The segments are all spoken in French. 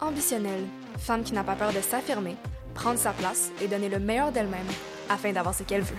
ambitionnelle, femme qui n'a pas peur de s'affirmer, prendre sa place et donner le meilleur d'elle-même afin d'avoir ce qu'elle veut.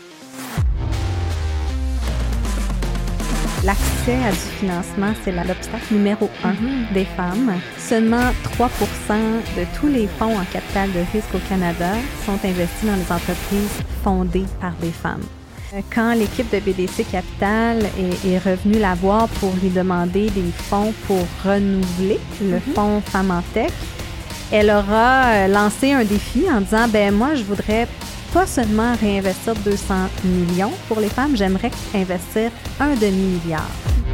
L'accès à du financement, c'est l'obstacle numéro 1 des femmes. Seulement 3 % de tous les fonds en capital de risque au Canada sont investis dans les entreprises fondées par des femmes. Quand l'équipe de BDC Capital est revenue la voir pour lui demander des fonds pour renouveler le fonds Femmes en Tech, elle aura lancé un défi en disant « moi, je voudrais pas seulement réinvestir 200 millions pour les femmes, j'aimerais investir un demi-milliard. »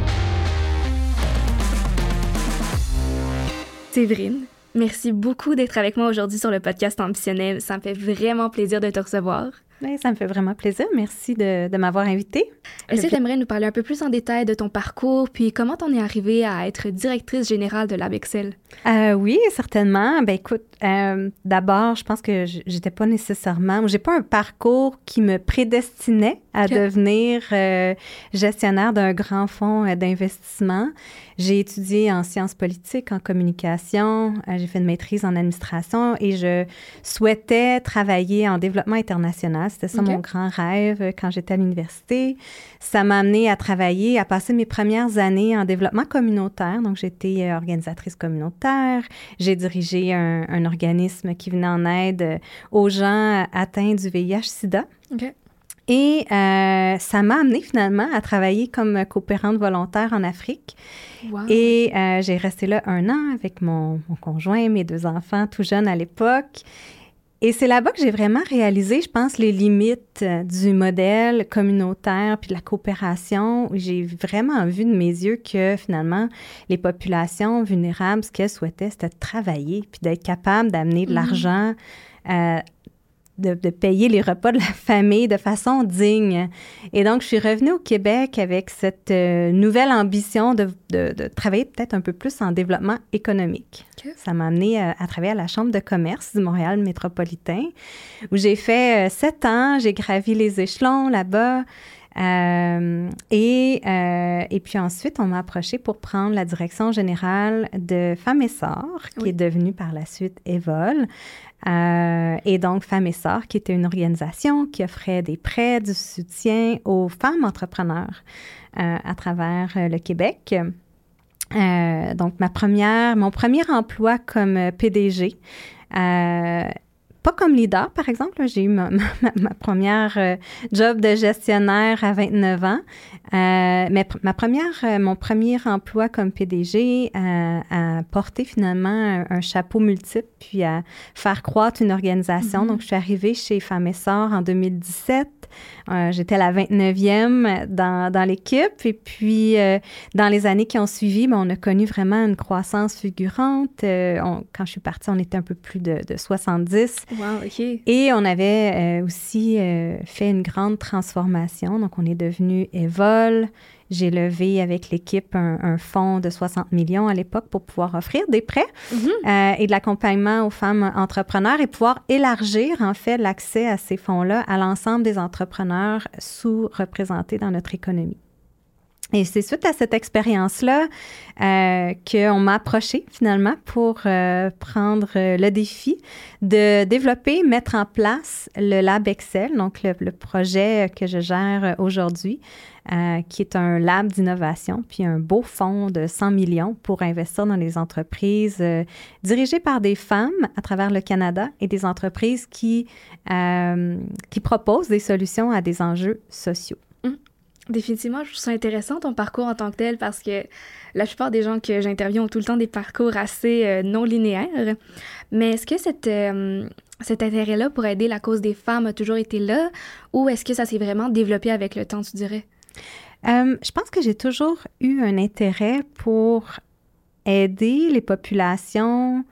Séverine, merci beaucoup d'être avec moi aujourd'hui sur le podcast Ambitionnel. Ça me fait vraiment plaisir de te recevoir. Oui, ça me fait vraiment plaisir. Merci de m'avoir invitée. Est-ce que tu aimerais nous parler un peu plus en détail de ton parcours, puis comment t'en es arrivée à être directrice générale de l'ABEXEL? Oui, certainement. Écoute, d'abord, je pense que j'étais pas nécessairement... J'ai pas un parcours qui me prédestinait à devenir gestionnaire d'un grand fonds d'investissement. J'ai étudié en sciences politiques, en communication, j'ai fait une maîtrise en administration et je souhaitais travailler en développement international. C'était ça mon grand rêve quand j'étais à l'université. Ça m'a amenée à travailler, à passer mes premières années en développement communautaire. Donc, j'étais organisatrice communautaire. J'ai dirigé un organisme qui venait en aide aux gens atteints du VIH-Sida. Et ça m'a amenée finalement à travailler comme coopérante volontaire en Afrique. Wow. Et j'ai resté là 1 an avec mon conjoint, mes 2 enfants tout jeunes à l'époque. Et c'est là-bas que j'ai vraiment réalisé, je pense, les limites du modèle communautaire puis de la coopération. J'ai vraiment vu de mes yeux que finalement, les populations vulnérables, ce qu'elles souhaitaient, c'était de travailler puis d'être capable d'amener de l'argent de payer les repas de la famille de façon digne. Et donc, je suis revenue au Québec avec cette nouvelle ambition de travailler peut-être un peu plus en développement économique. Ça m'a amenée à travailler à la Chambre de commerce du Montréal métropolitain, où j'ai fait 7 ans, j'ai gravi les échelons là-bas. Et puis ensuite, on m'a approchée pour prendre la direction générale de Femmes et Sœurs, qui est devenue par la suite Evol. Et donc, Femmes et Sœurs, qui était une organisation qui offrait des prêts, du soutien aux femmes entrepreneurs à travers le Québec. Donc, mon premier emploi comme PDG, pas comme leader, par exemple. J'ai eu ma première job de gestionnaire à 29 ans. Mais mon premier emploi comme PDG a porté finalement un chapeau multiple puis à faire croître une organisation. Donc, je suis arrivée chez Femmes et Sœurs en 2017. J'étais la 29e dans l'équipe. Et puis, dans les années qui ont suivi, on a connu vraiment une croissance fulgurante. Quand je suis partie, on était un peu plus de 70. Wow, OK. Et on avait aussi fait une grande transformation. Donc, on est devenu Evol. J'ai levé avec l'équipe un fonds de 60 millions à l'époque pour pouvoir offrir des prêts et de l'accompagnement aux femmes entrepreneurs et pouvoir élargir, en fait, l'accès à ces fonds-là à l'ensemble des entrepreneurs sous-représentés dans notre économie. Et c'est suite à cette expérience-là qu'on m'a approchée finalement pour prendre le défi de développer, mettre en place le LabEXEL, donc le projet que je gère aujourd'hui, qui est un lab d'innovation, puis un beau fonds de 100 millions pour investir dans les entreprises dirigées par des femmes à travers le Canada et des entreprises qui proposent des solutions à des enjeux sociaux. Définitivement, je trouve ça intéressant ton parcours en tant que tel parce que la plupart des gens que j'interviewe ont tout le temps des parcours assez non linéaires. Mais est-ce que cet intérêt-là pour aider la cause des femmes a toujours été là ou est-ce que ça s'est vraiment développé avec le temps, tu dirais? Je pense que j'ai toujours eu un intérêt pour aider les populations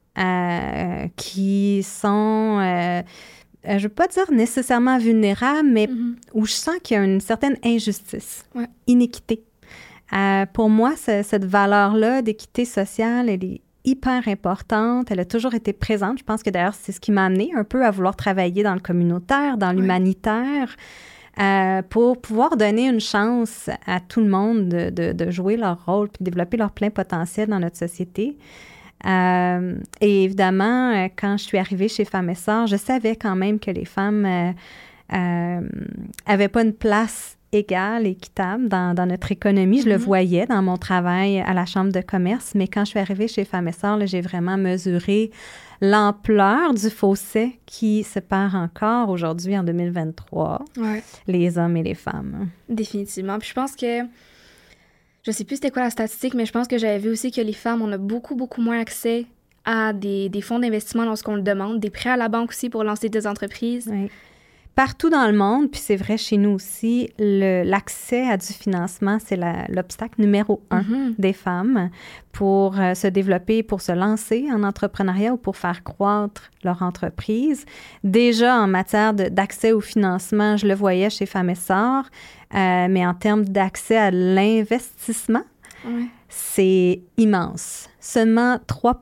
qui sont... je ne veux pas dire nécessairement vulnérable, mais où je sens qu'il y a une certaine injustice, inéquité. Pour moi, cette valeur-là d'équité sociale, elle est hyper importante. Elle a toujours été présente. Je pense que d'ailleurs, c'est ce qui m'a amenée un peu à vouloir travailler dans le communautaire, dans l'humanitaire, pour pouvoir donner une chance à tout le monde de jouer leur rôle puis de développer leur plein potentiel dans notre société. Et évidemment, quand je suis arrivée chez Femmes et Sœurs, je savais quand même que les femmes n'avaient pas une place égale, équitable dans notre économie. Je le voyais dans mon travail à la Chambre de commerce, mais quand je suis arrivée chez Femmes et Sœurs, là, j'ai vraiment mesuré l'ampleur du fossé qui sépare encore aujourd'hui, en 2023, les hommes et les femmes. Définitivement. Puis je pense que, je sais plus c'était quoi la statistique, mais je pense que j'avais vu aussi que les femmes, on a beaucoup, beaucoup moins accès à des fonds d'investissement lorsqu'on le demande, des prêts à la banque aussi pour lancer des entreprises. Oui. Partout dans le monde, puis c'est vrai chez nous aussi, l'accès à du financement, c'est l'obstacle numéro 1 des femmes pour se développer, pour se lancer en entrepreneuriat ou pour faire croître leur entreprise. Déjà, en matière d'accès au financement, je le voyais chez Femmes et Sœurs, mais en termes d'accès à l'investissement, c'est immense. Seulement 3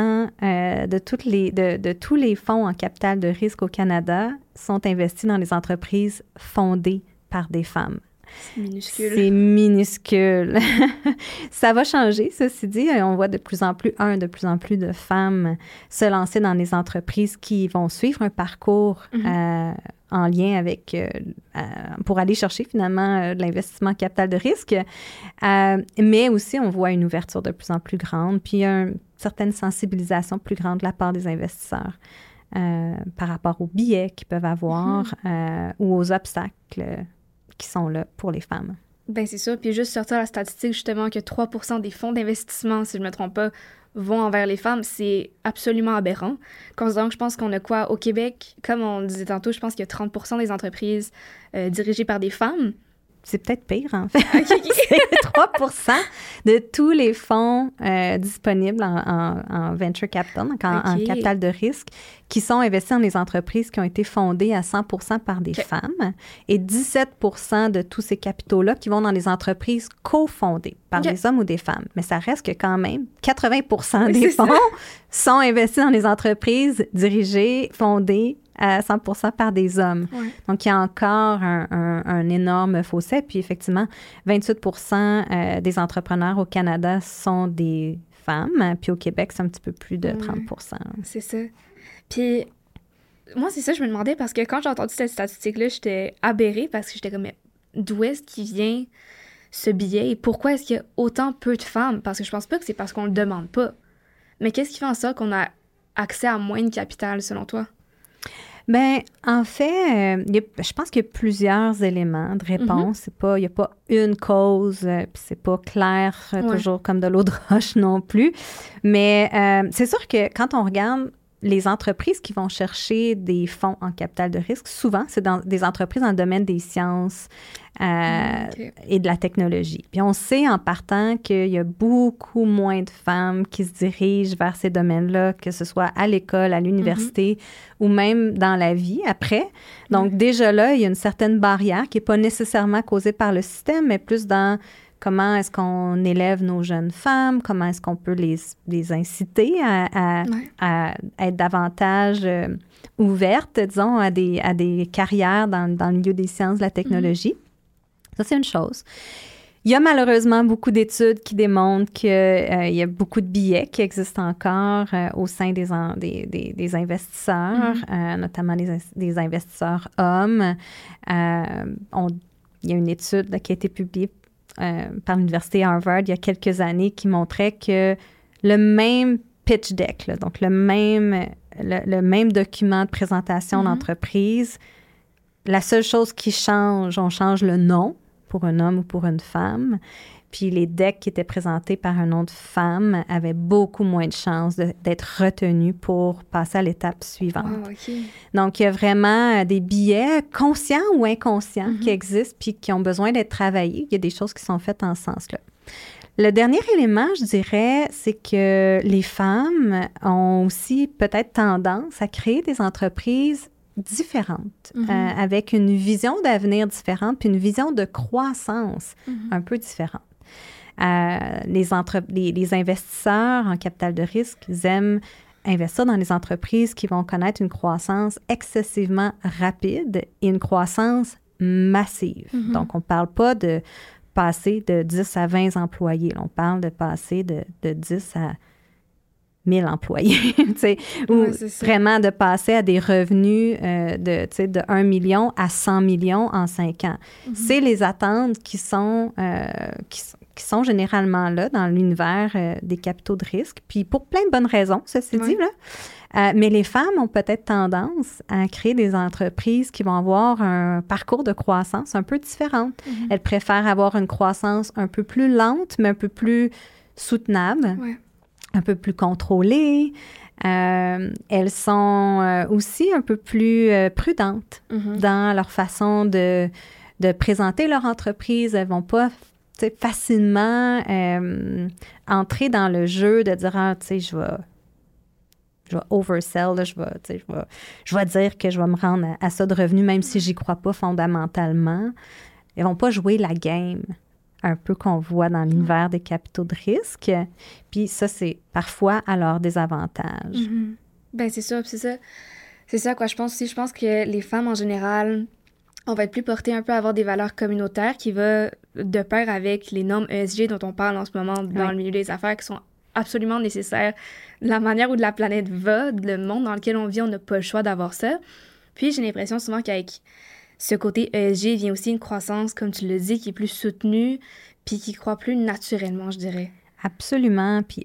de tous les fonds en capital de risque au Canada sont investis dans les entreprises fondées par des femmes. C'est minuscule. C'est minuscule. Ça va changer, ceci dit. On voit de plus en plus de femmes se lancer dans les entreprises qui vont suivre un parcours en lien avec, pour aller chercher finalement de l'investissement capital de risque. Mais aussi, on voit une ouverture de plus en plus grande, puis une certaine sensibilisation plus grande de la part des investisseurs par rapport aux billets qu'ils peuvent avoir ou aux obstacles qui sont là pour les femmes. Bien, c'est ça. Puis juste sortir la statistique, justement, que 3 des fonds d'investissement, si je ne me trompe pas, vont envers les femmes, c'est absolument aberrant. Considérant que je pense qu'on a quoi? Au Québec, comme on disait tantôt, je pense qu'il y a 30 des entreprises dirigées par des femmes. C'est peut-être pire, en fait. C'est 3 de tous les fonds disponibles en venture capital, donc en capital de risque, qui sont investis dans les entreprises qui ont été fondées à 100 par des femmes, et 17 de tous ces capitaux-là qui vont dans les entreprises cofondées par des hommes ou des femmes. Mais ça reste que quand même 80 des fonds sont investis dans les entreprises dirigées, fondées à 100 par des hommes. Donc, il y a encore un énorme fossé. Puis, effectivement, 28 des entrepreneurs au Canada sont des femmes. Puis, au Québec, c'est un petit peu plus de 30 C'est ça. Puis, moi, c'est ça, je me demandais, parce que quand j'ai entendu cette statistique-là, j'étais aberrée parce que j'étais comme, mais d'où est-ce qu'il vient ce billet et pourquoi est-ce qu'il y a autant peu de femmes? Parce que je pense pas que c'est parce qu'on le demande pas. Mais qu'est-ce qui fait en sorte qu'on a accès à moins de capital, selon toi? Bien, en fait, je pense qu'il y a plusieurs éléments de réponse. Il n'y a pas une cause, puis c'est pas clair toujours comme de l'eau de roche non plus. Mais c'est sûr que quand on regarde les entreprises qui vont chercher des fonds en capital de risque, souvent, c'est dans des entreprises dans le domaine des sciences et de la technologie. Puis on sait en partant qu'il y a beaucoup moins de femmes qui se dirigent vers ces domaines-là, que ce soit à l'école, à l'université ou même dans la vie après. Donc déjà là, il y a une certaine barrière qui n'est pas nécessairement causée par le système, mais plus dans comment est-ce qu'on élève nos jeunes femmes, comment est-ce qu'on peut les inciter à être davantage ouvertes, disons, à des carrières dans le milieu des sciences, de la technologie. Ça, c'est une chose. Il y a malheureusement beaucoup d'études qui démontrent qu'il y a beaucoup de billets qui existent encore au sein des investisseurs, notamment des investisseurs hommes. Il y a une étude qui a été publiée par l'Université Harvard il y a quelques années qui montrait que le même pitch deck, là, donc le même document de présentation d'entreprise, la seule chose qui change, on change le nom pour un homme ou pour une femme, puis les decks qui étaient présentés par un nom de femme avaient beaucoup moins de chances d'être retenus pour passer à l'étape suivante. Donc, il y a vraiment des billets conscients ou inconscients qui existent puis qui ont besoin d'être travaillés. Il y a des choses qui sont faites en ce sens-là. Le dernier élément, je dirais, c'est que les femmes ont aussi peut-être tendance à créer des entreprises différentes, avec une vision d'avenir différente puis une vision de croissance un peu différente. Les investisseurs en capital de risque, ils aiment investir dans les entreprises qui vont connaître une croissance excessivement rapide et une croissance massive. Donc, on ne parle pas de passer de 10 à 20 employés. On parle de passer de 10 à 1000 employés, tu sais, ou vraiment de passer à des revenus de 1 million à 100 millions en 5 ans. Mm-hmm. C'est les attentes qui sont sont généralement là dans l'univers des capitaux de risque, puis pour plein de bonnes raisons, ceci dit, là. Mais les femmes ont peut-être tendance à créer des entreprises qui vont avoir un parcours de croissance un peu différent. Mm-hmm. Elles préfèrent avoir une croissance un peu plus lente, mais un peu plus soutenable, un peu plus contrôlée. Elles sont aussi un peu plus prudentes dans leur façon de présenter leur entreprise. Elles ne vont pas facilement entrer dans le jeu de dire, ah, tu sais, je vais oversell, là, je vais dire que je vais me rendre à ça de revenus, même si j'y crois pas fondamentalement. Elles vont pas jouer la game un peu qu'on voit dans l'univers des capitaux de risque. Puis ça, c'est parfois à leur désavantage. Mm-hmm. Ben c'est ça, c'est ça quoi je pense aussi. Je pense que les femmes, en général, on va être plus portées un peu à avoir des valeurs communautaires qui vont de pair avec les normes ESG dont on parle en ce moment dans le milieu des affaires, qui sont absolument nécessaires. La manière où la planète va, le monde dans lequel on vit, on n'a pas le choix d'avoir ça. Puis j'ai l'impression souvent qu'avec ce côté ESG vient aussi une croissance, comme tu le dis, qui est plus soutenue, puis qui croît plus naturellement, je dirais. Absolument. Puis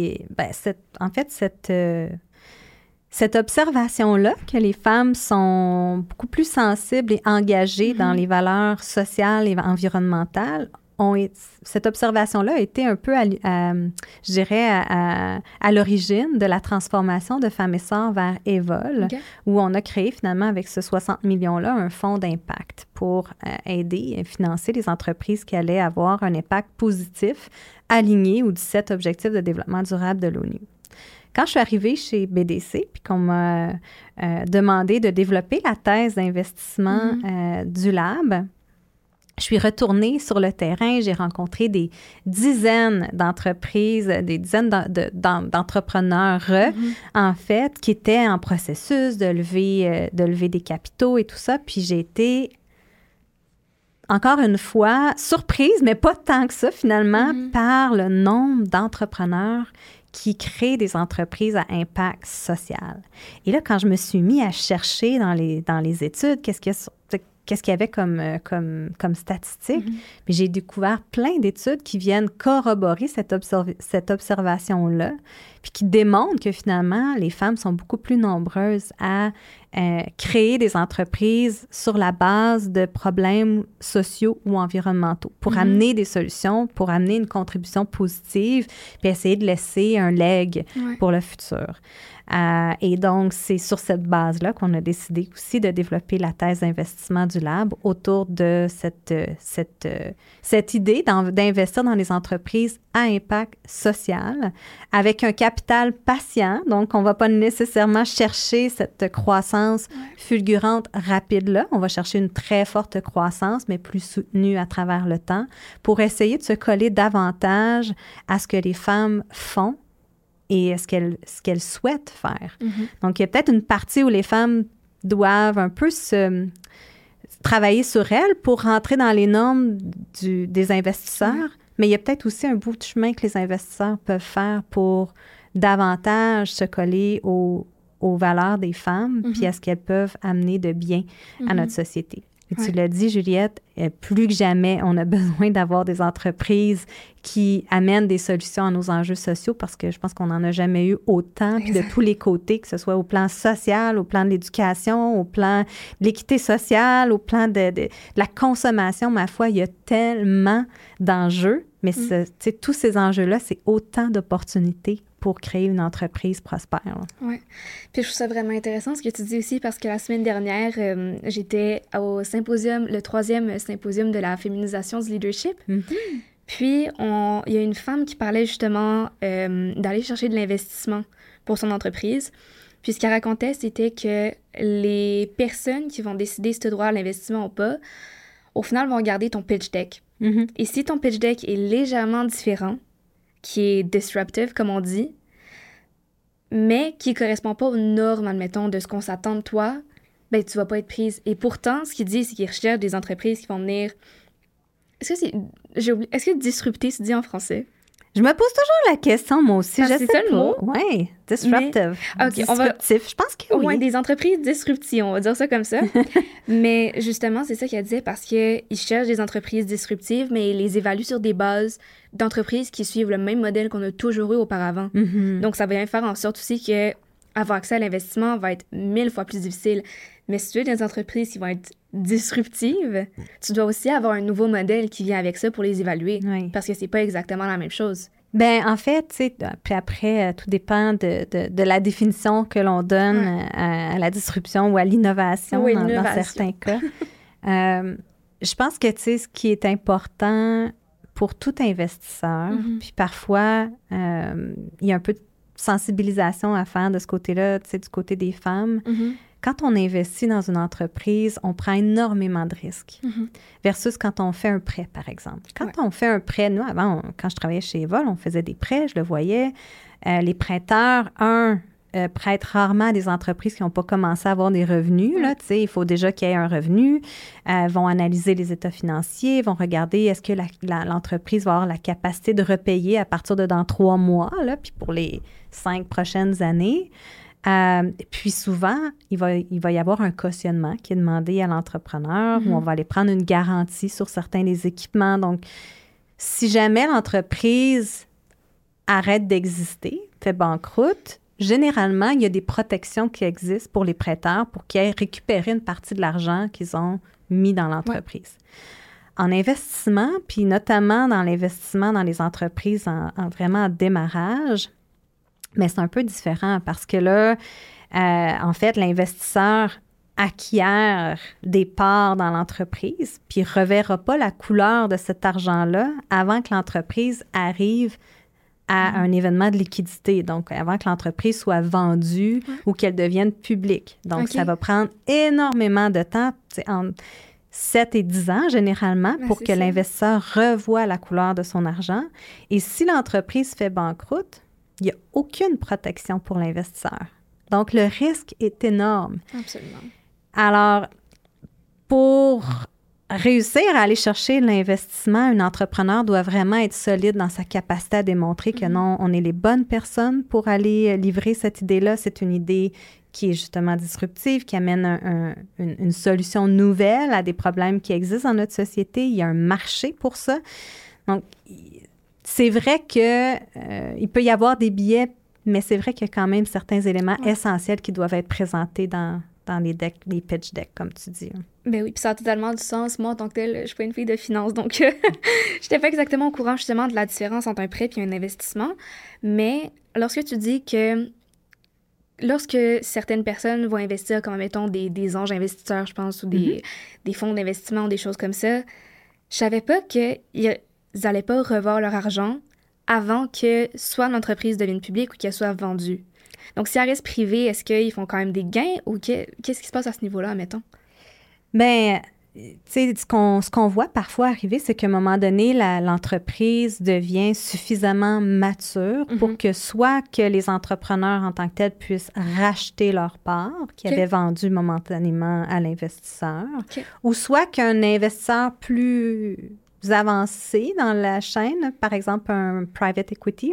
cette observation-là, que les femmes sont beaucoup plus sensibles et engagées dans les valeurs sociales et environnementales, cette observation-là a été un peu, je dirais, à l'origine de la transformation de Femmes et Sœurs vers Evol, où on a créé finalement avec ce 60 millions-là un fonds d'impact pour aider et financer les entreprises qui allaient avoir un impact positif aligné aux 17 objectifs de développement durable de l'ONU. Quand je suis arrivée chez BDC, puis qu'on m'a demandé de développer la thèse d'investissement du lab, je suis retournée sur le terrain, j'ai rencontré des dizaines d'entreprises, des dizaines d'entrepreneurs, en fait, qui étaient en processus de lever des capitaux et tout ça. Puis j'ai été, encore une fois, surprise, mais pas tant que ça, finalement, par le nombre d'entrepreneurs qui créent des entreprises à impact social. Et là, quand je me suis mis à chercher dans les études, qu'est-ce qu'il y avait comme statistiques, puis j'ai découvert plein d'études qui viennent corroborer cette observation-là, puis qui démontrent que finalement, les femmes sont beaucoup plus nombreuses à créer des entreprises sur la base de problèmes sociaux ou environnementaux pour amener des solutions, pour amener une contribution positive, puis essayer de laisser un leg pour le futur. Et donc, c'est sur cette base-là qu'on a décidé aussi de développer la thèse d'investissement du lab autour de cette idée d'investir dans les entreprises à impact social avec un capital patient. Donc, on ne va pas nécessairement chercher cette croissance fulgurante rapide-là. On va chercher une très forte croissance, mais plus soutenue à travers le temps pour essayer de se coller davantage à ce que les femmes font et ce qu'elles souhaitent faire. Donc, il y a peut-être une partie où les femmes doivent un peu travailler sur elles pour rentrer dans les normes des investisseurs, mais il y a peut-être aussi un bout de chemin que les investisseurs peuvent faire pour davantage se coller aux valeurs des femmes puis à ce qu'elles peuvent amener de bien à notre société. Et tu l'as dit, Juliette, plus que jamais, on a besoin d'avoir des entreprises qui amènent des solutions à nos enjeux sociaux parce que je pense qu'on n'en a jamais eu autant, puis de tous les côtés, que ce soit au plan social, au plan de l'éducation, au plan de l'équité sociale, au plan de la consommation. Ma foi, il y a tellement d'enjeux, mais tous ces enjeux-là, c'est autant d'opportunités pour créer une entreprise prospère. Oui. Puis je trouve ça vraiment intéressant ce que tu dis aussi parce que la semaine dernière, j'étais au symposium, le 3e symposium de la féminisation du leadership. Puis, il y a une femme qui parlait justement d'aller chercher de l'investissement pour son entreprise. Puis ce qu'elle racontait, c'était que les personnes qui vont décider si tu as droit à l'investissement ou pas, au final, vont regarder ton pitch deck. Et si ton pitch deck est légèrement différent, qui est disruptive, comme on dit, mais qui ne correspond pas aux normes, admettons, de ce qu'on s'attend de toi, ben tu vas pas être prise. Et pourtant, ce qu'il dit, c'est qu'il recherche des entreprises qui vont venir... Est-ce que disrupter, se dit en français? Je me pose toujours la question, moi aussi. Parce que c'est ça le mot? Oui, disruptive. OK, disruptif, je pense que oui. Oui, des entreprises disruptives, on va dire ça comme ça. Mais justement, c'est ça qu'elle disait parce qu'ils cherchent des entreprises disruptives, mais ils les évaluent sur des bases d'entreprises qui suivent le même modèle qu'on a toujours eu auparavant. Mm-hmm. Donc, ça va bien faire en sorte aussi que avoir accès à l'investissement va être 1000 fois plus difficile. Mais si tu veux des entreprises qui vont être disruptives, tu dois aussi avoir un nouveau modèle qui vient avec ça pour les évaluer. Oui. Parce que c'est pas exactement la même chose. Ben en fait, tu sais, puis après, tout dépend de la définition que l'on donne à la disruption ou à l'innovation, Oui, dans certains cas. Je pense que, tu sais, ce qui est important pour tout investisseur, puis parfois, il y a un peu de sensibilisation à faire de ce côté-là, tu sais, du côté des femmes. Quand on investit dans une entreprise, on prend énormément de risques versus quand on fait un prêt, par exemple. Quand on fait un prêt, nous, avant, quand je travaillais chez Evol, on faisait des prêts, je le voyais. Les prêteurs, prêtent rarement à des entreprises qui n'ont pas commencé à avoir des revenus. Là, tu sais, il faut déjà qu'il y ait un revenu. Vont analyser les états financiers, vont regarder est-ce que l'entreprise va avoir la capacité de repayer à partir de dans 3 mois, là, puis pour les 5 prochaines années. Puis souvent, il va y avoir un cautionnement qui est demandé à l'entrepreneur où on va aller prendre une garantie sur certains des équipements. Donc, si jamais l'entreprise arrête d'exister, fait banqueroute, généralement, il y a des protections qui existent pour les prêteurs pour qu'ils aient récupéré une partie de l'argent qu'ils ont mis dans l'entreprise. En investissement, puis notamment dans l'investissement dans les entreprises vraiment en démarrage, mais c'est un peu différent parce que là, en fait, l'investisseur acquiert des parts dans l'entreprise, puis ne reverra pas la couleur de cet argent-là avant que l'entreprise arrive à un événement de liquidité, donc avant que l'entreprise soit vendue ou qu'elle devienne publique. Donc, ça va prendre énormément de temps, entre 7 et 10 ans généralement, pour que l'investisseur revoie la couleur de son argent. Et si l'entreprise fait banqueroute, il n'y a aucune protection pour l'investisseur. Donc, le risque est énorme. Absolument. Alors, pour réussir à aller chercher l'investissement, un entrepreneur doit vraiment être solide dans sa capacité à démontrer que non, on est les bonnes personnes pour aller livrer cette idée-là. C'est une idée qui est justement disruptive, qui amène une solution nouvelle à des problèmes qui existent dans notre société. Il y a un marché pour ça. Donc, c'est vrai qu'il peut y avoir des biais, mais c'est vrai qu'il y a quand même certains éléments essentiels qui doivent être présentés dans les pitch decks, comme tu dis. Ben oui, puis ça a totalement du sens. Moi, en tant que telle, je suis pas une fille de finance, donc je n'étais pas exactement au courant, justement, de la différence entre un prêt et un investissement. Mais lorsque tu dis que lorsque certaines personnes vont investir, comme, mettons, des anges investisseurs, je pense, ou des fonds d'investissement ou des choses comme ça, je savais pas qu'ils n'allaient pas revoir leur argent avant que soit l'entreprise devienne publique ou qu'elle soit vendue. Donc, si elle reste privée, est-ce qu'ils font quand même des gains ou qu'est-ce qui se passe à ce niveau-là, mettons? Bien, tu sais, ce qu'on voit parfois arriver, c'est qu'à un moment donné, l'entreprise devient suffisamment mature pour que soit que les entrepreneurs en tant que tels puissent racheter leurs parts qu'ils avaient vendues momentanément à l'investisseur, ou soit qu'un investisseur plus avancé dans la chaîne, par exemple un private equity,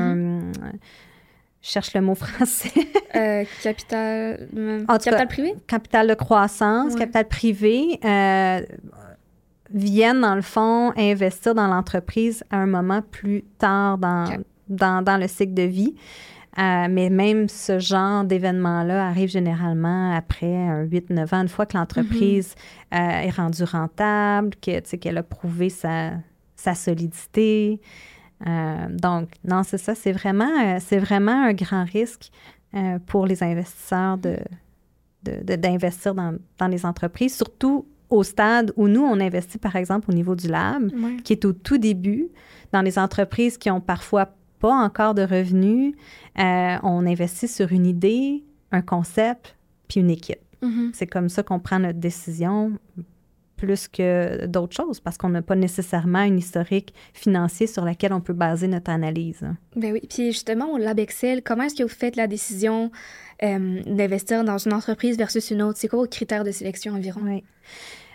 je cherche le mot français. Capital privé? Capital de croissance, capital privé, viennent, dans le fond, investir dans l'entreprise à un moment plus tard dans le cycle de vie. Mais même ce genre d'événement-là arrive généralement après 8-9 ans, une fois que l'entreprise est rendue rentable, qu'elle a prouvé sa solidité. Donc, non, c'est ça. C'est vraiment un grand risque pour les investisseurs d'investir dans les entreprises, surtout au stade où nous, on investit, par exemple, au niveau du lab, qui est au tout début, dans les entreprises qui ont parfois pas encore de revenus. On investit sur une idée, un concept, puis une équipe. C'est comme ça qu'on prend notre décision plus que d'autres choses, parce qu'on n'a pas nécessairement une historique financier sur laquelle on peut baser notre analyse. Ben oui, puis justement, au Lab Excel, comment est-ce que vous faites la décision d'investir dans une entreprise versus une autre? C'est quoi vos critères de sélection environ? Oui.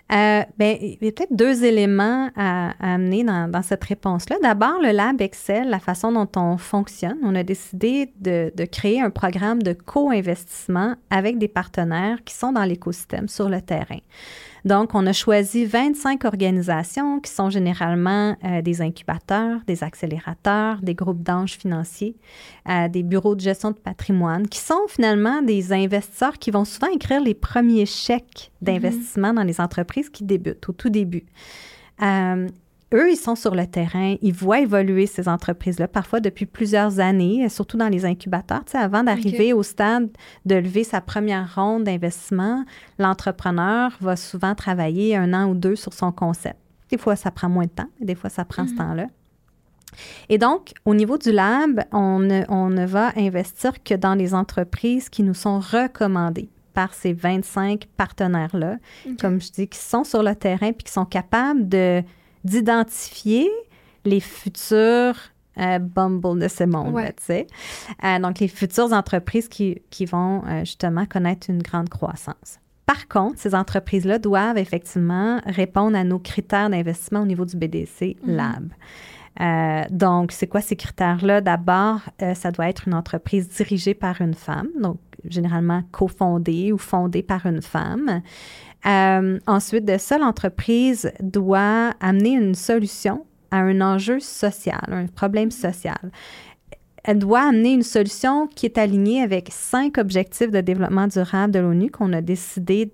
Il y a peut-être deux éléments à amener dans cette réponse-là. D'abord, le Lab Excel, la façon dont on fonctionne, on a décidé de créer un programme de co-investissement avec des partenaires qui sont dans l'écosystème sur le terrain. Donc, on a choisi 25 organisations qui sont généralement des incubateurs, des accélérateurs, des groupes d'anges financiers, des bureaux de gestion de patrimoine, qui sont finalement des investisseurs qui vont souvent écrire les premiers chèques d'investissement dans les entreprises qui débutent, au tout début. Eux, ils sont sur le terrain, ils voient évoluer ces entreprises-là, parfois depuis plusieurs années, surtout dans les incubateurs. Tu sais, avant d'arriver au stade de lever sa première ronde d'investissement, l'entrepreneur va souvent travailler 1 an ou 2 sur son concept. Des fois, ça prend moins de temps, des fois, ça prend ce temps-là. Et donc, au niveau du lab, on ne va investir que dans les entreprises qui nous sont recommandées par ces 25 partenaires-là, comme je dis, qui sont sur le terrain puis qui sont capables d'identifier les futurs Bumble de ce monde, tu sais. Donc, les futures entreprises qui vont justement connaître une grande croissance. Par contre, ces entreprises-là doivent effectivement répondre à nos critères d'investissement au niveau du BDC Lab. Donc, c'est quoi ces critères-là? D'abord, ça doit être une entreprise dirigée par une femme, donc généralement cofondée ou fondée par une femme. Ensuite de ça, l'entreprise doit amener une solution à un enjeu social, un problème social. Elle doit amener une solution qui est alignée avec 5 objectifs de développement durable de l'ONU qu'on a décidé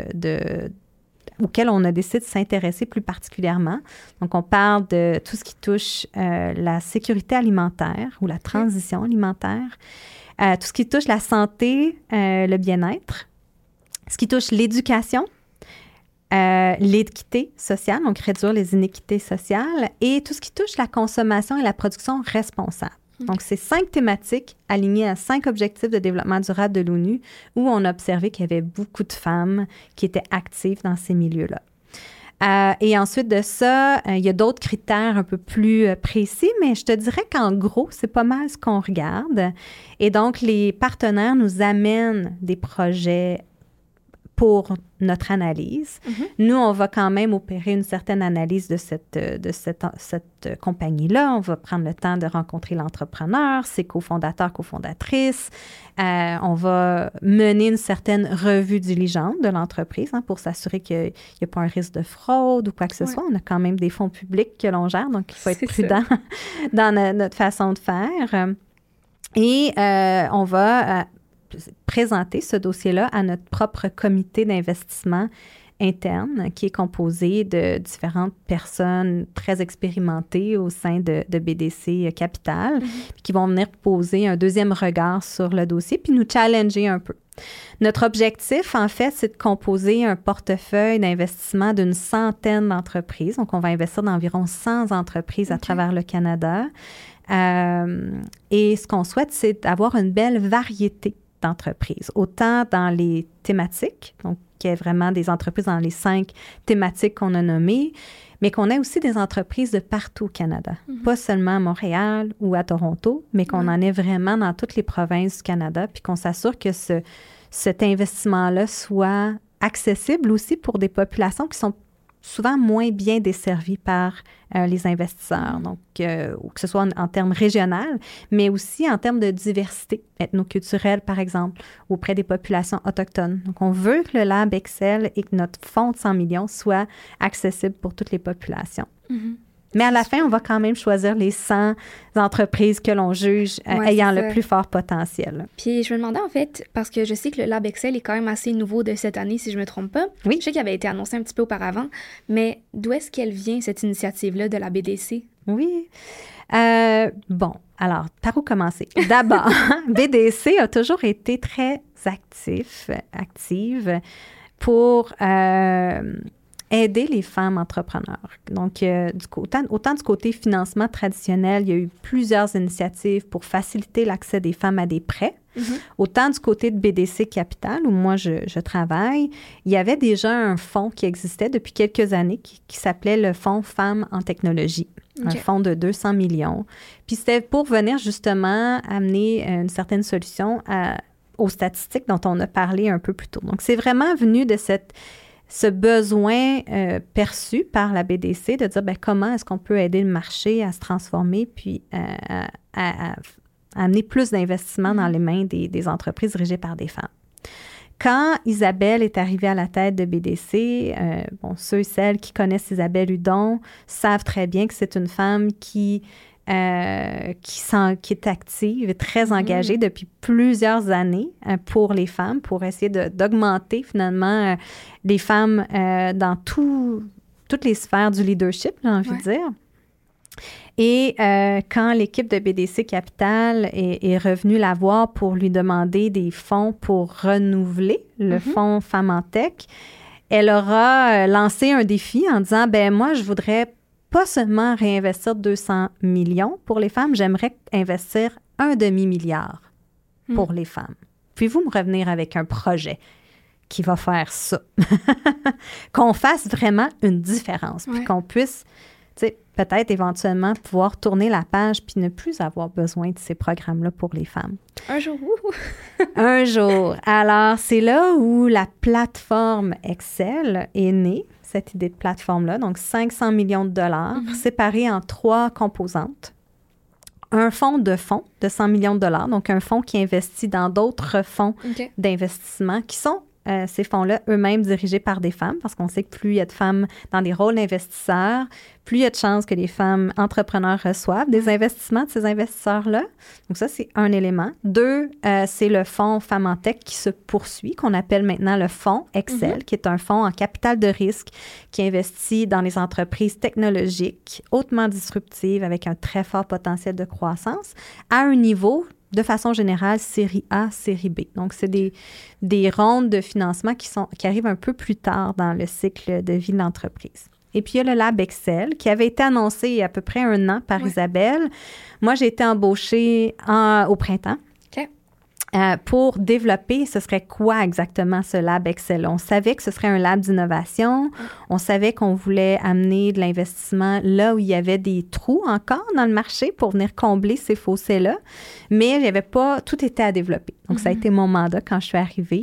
auxquels on a décidé de s'intéresser plus particulièrement. Donc, on parle de tout ce qui touche la sécurité alimentaire ou la transition alimentaire, tout ce qui touche la santé, le bien-être, ce qui touche l'éducation, l'équité sociale, donc réduire les inéquités sociales, et tout ce qui touche la consommation et la production responsable. Donc, c'est 5 thématiques alignées à 5 objectifs de développement durable de l'ONU où on a observé qu'il y avait beaucoup de femmes qui étaient actives dans ces milieux-là. Et ensuite de ça, il y a d'autres critères un peu plus précis, mais je te dirais qu'en gros, c'est pas mal ce qu'on regarde. Et donc, les partenaires nous amènent des projets pour notre analyse. Nous, on va quand même opérer une certaine analyse de cette compagnie-là. On va prendre le temps de rencontrer l'entrepreneur, ses cofondateurs, cofondatrices. On va mener une certaine revue diligente de l'entreprise pour s'assurer qu'il n'y a pas un risque de fraude ou quoi que ce soit. On a quand même des fonds publics que l'on gère, donc il faut être prudent dans notre façon de faire. Et on va présenter ce dossier-là à notre propre comité d'investissement interne qui est composé de différentes personnes très expérimentées au sein de BDC Capital qui vont venir poser un deuxième regard sur le dossier puis nous challenger un peu. Notre objectif, en fait, c'est de composer un portefeuille d'investissement d'une centaine d'entreprises. Donc, on va investir dans environ 100 entreprises à travers le Canada. Et ce qu'on souhaite, c'est d'avoir une belle variété d'entreprises, autant dans les thématiques, donc qu'il y ait vraiment des entreprises dans les 5 thématiques qu'on a nommées, mais qu'on ait aussi des entreprises de partout au Canada, pas seulement à Montréal ou à Toronto, mais qu'on en ait vraiment dans toutes les provinces du Canada, puis qu'on s'assure que cet investissement-là soit accessible aussi pour des populations qui sont souvent moins bien desservis par les investisseurs, donc que ce soit en termes régionaux, mais aussi en termes de diversité ethnoculturelle, par exemple, auprès des populations autochtones. Donc, on veut que le Lab Excel et que notre fonds de 100 millions soit accessible pour toutes les populations. Mais à la fin, on va quand même choisir les 100 entreprises que l'on juge ayant le plus fort potentiel. Puis je me demandais en fait, parce que je sais que le Lab Excel est quand même assez nouveau de cette année, si je ne me trompe pas. Oui. Je sais qu'il avait été annoncé un petit peu auparavant, mais d'où est-ce qu'elle vient, cette initiative-là de la BDC? Oui. Bon, alors, par où commencer? D'abord, BDC a toujours été très active pour aider les femmes entrepreneurs. Donc, autant du côté financement traditionnel, il y a eu plusieurs initiatives pour faciliter l'accès des femmes à des prêts. Autant du côté de BDC Capital, où moi je travaille, il y avait déjà un fonds qui existait depuis quelques années qui s'appelait le Fonds Femmes en technologie. Un fonds de 200 millions. Puis c'était pour venir justement amener une certaine solution aux statistiques dont on a parlé un peu plus tôt. Donc, c'est vraiment venu de cette ce besoin perçu par la BDC de dire comment est-ce qu'on peut aider le marché à se transformer puis à amener plus d'investissements dans les mains des entreprises dirigées par des femmes. Quand Isabelle est arrivée à la tête de BDC, ceux et celles qui connaissent Isabelle Hudon savent très bien que c'est une femme qui est active et très engagée depuis plusieurs années pour les femmes, pour essayer d'augmenter finalement les femmes dans toutes les sphères du leadership, j'ai envie de dire. Et quand l'équipe de BDC Capital est revenue la voir pour lui demander des fonds pour renouveler le fonds Femmes en Tech, elle aura lancé un défi en disant, moi, je voudrais pas seulement réinvestir 200 millions pour les femmes, j'aimerais investir 1,5 milliard pour les femmes. Pouvez-vous me revenir avec un projet qui va faire ça? Qu'on fasse vraiment une différence, puis qu'on puisse, peut-être éventuellement pouvoir tourner la page puis ne plus avoir besoin de ces programmes-là pour les femmes. Un jour. Un jour. Alors, c'est là où la plateforme Excel est née, cette idée de plateforme-là. Donc, 500 millions de dollars séparés en 3 composantes. Un fonds de 100 millions de dollars, donc un fonds qui investit dans d'autres fonds d'investissement qui sont ces fonds-là eux-mêmes dirigés par des femmes, parce qu'on sait que plus il y a de femmes dans des rôles d'investisseurs, plus il y a de chances que les femmes entrepreneurs reçoivent des investissements de ces investisseurs-là. Donc ça, c'est un élément. 2, c'est le fonds Femmes en Tech qui se poursuit, qu'on appelle maintenant le fonds Excel, qui est un fonds en capital de risque qui investit dans les entreprises technologiques hautement disruptives avec un très fort potentiel de croissance à un niveau de façon générale, série A, série B. Donc, c'est des rondes de financement qui arrivent un peu plus tard dans le cycle de vie de l'entreprise. Et puis, il y a le Lab Excel qui avait été annoncé il y a à peu près 1 an par Isabelle. Moi, j'ai été embauchée au printemps. Pour développer, ce serait quoi exactement ce Lab Excel? On savait que ce serait un lab d'innovation. On savait qu'on voulait amener de l'investissement là où il y avait des trous encore dans le marché pour venir combler ces fossés-là. Mais il n'y avait pas... Tout était à développer. Donc, ça a été mon mandat quand je suis arrivée.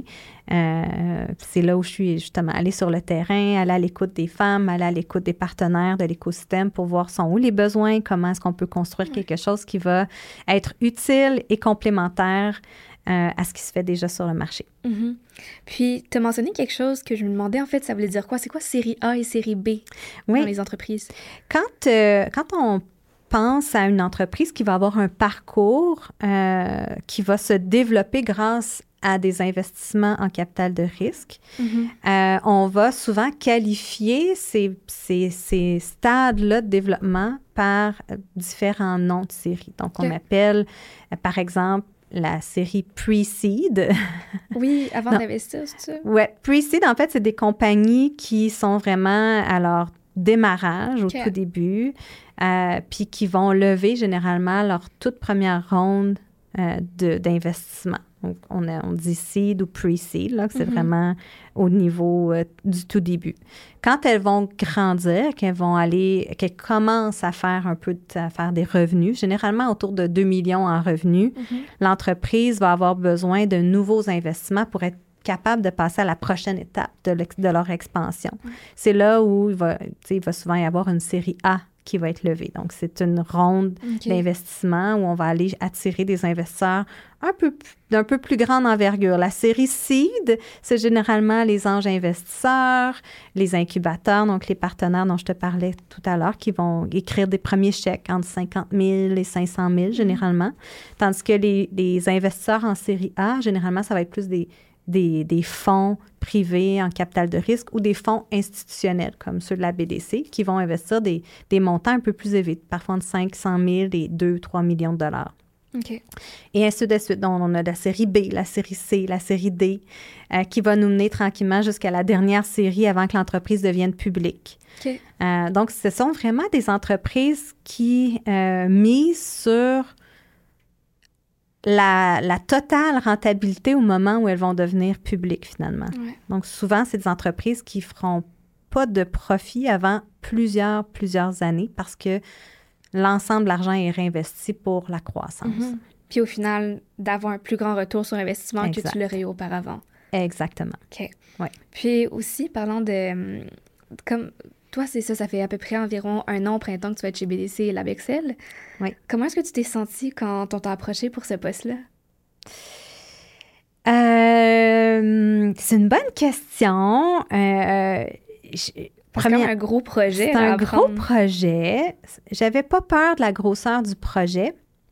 C'est là où je suis justement allée sur le terrain, aller à l'écoute des femmes, aller à l'écoute des partenaires de l'écosystème pour voir sont où les besoins, comment est-ce qu'on peut construire quelque chose qui va être utile et complémentaire à ce qui se fait déjà sur le marché. Puis, tu as mentionné quelque chose que je me demandais, en fait, ça voulait dire quoi? C'est quoi série A et série B dans les entreprises? Quand on pense à une entreprise qui va avoir un parcours qui va se développer grâce à des investissements en capital de risque, on va souvent qualifier ces stades-là de développement par différents noms de séries. Donc, on appelle, par exemple, la série Pre-Seed. Oui, avant d'investir, c'est ça? Oui, Pre-Seed, en fait, c'est des compagnies qui sont vraiment à leur démarrage au tout début, puis qui vont lever généralement leur toute première ronde d'investissement. Donc, on dit seed ou pre-seed, là, que c'est vraiment au niveau du tout début. Quand elles vont grandir, qu'elles commencent à faire à faire des revenus, généralement autour de 2 millions en revenus, l'entreprise va avoir besoin de nouveaux investissements pour être capable de passer à la prochaine étape de leur expansion. C'est là où il va souvent y avoir une série A qui va être levée. Donc, c'est une ronde d'investissement où on va aller attirer des investisseurs d'un peu plus grande envergure. La série Seed, c'est généralement les anges investisseurs, les incubateurs, donc les partenaires dont je te parlais tout à l'heure, qui vont écrire des premiers chèques entre 50 000 et 500 000 généralement. Tandis que les investisseurs en série A, généralement, ça va être plus des fonds privés en capital de risque ou des fonds institutionnels comme ceux de la BDC qui vont investir des montants un peu plus élevés, parfois entre 500 000 et 2-3 millions de dollars. Et ainsi de suite. Donc, on a la série B, la série C, la série D qui va nous mener tranquillement jusqu'à la dernière série avant que l'entreprise devienne publique. Donc, ce sont vraiment des entreprises qui misent sur la totale rentabilité au moment où elles vont devenir publiques, finalement. Donc, souvent, c'est des entreprises qui ne feront pas de profit avant plusieurs années parce que l'ensemble de l'argent est réinvesti pour la croissance. Puis, au final, d'avoir un plus grand retour sur investissement que tu l'aurais eu auparavant. Exactement. OK. Ouais. Puis aussi, parlant de... Comme toi, c'est ça, ça fait à peu près environ 1 an au printemps que tu vas être chez BDC et Labexel. Oui. Comment est-ce que tu t'es sentie quand on t'a approché pour ce poste-là? C'est une bonne question. C'est quand même un gros projet C'est à un gros apprendre. projet. J'avais pas peur de la grosseur du projet,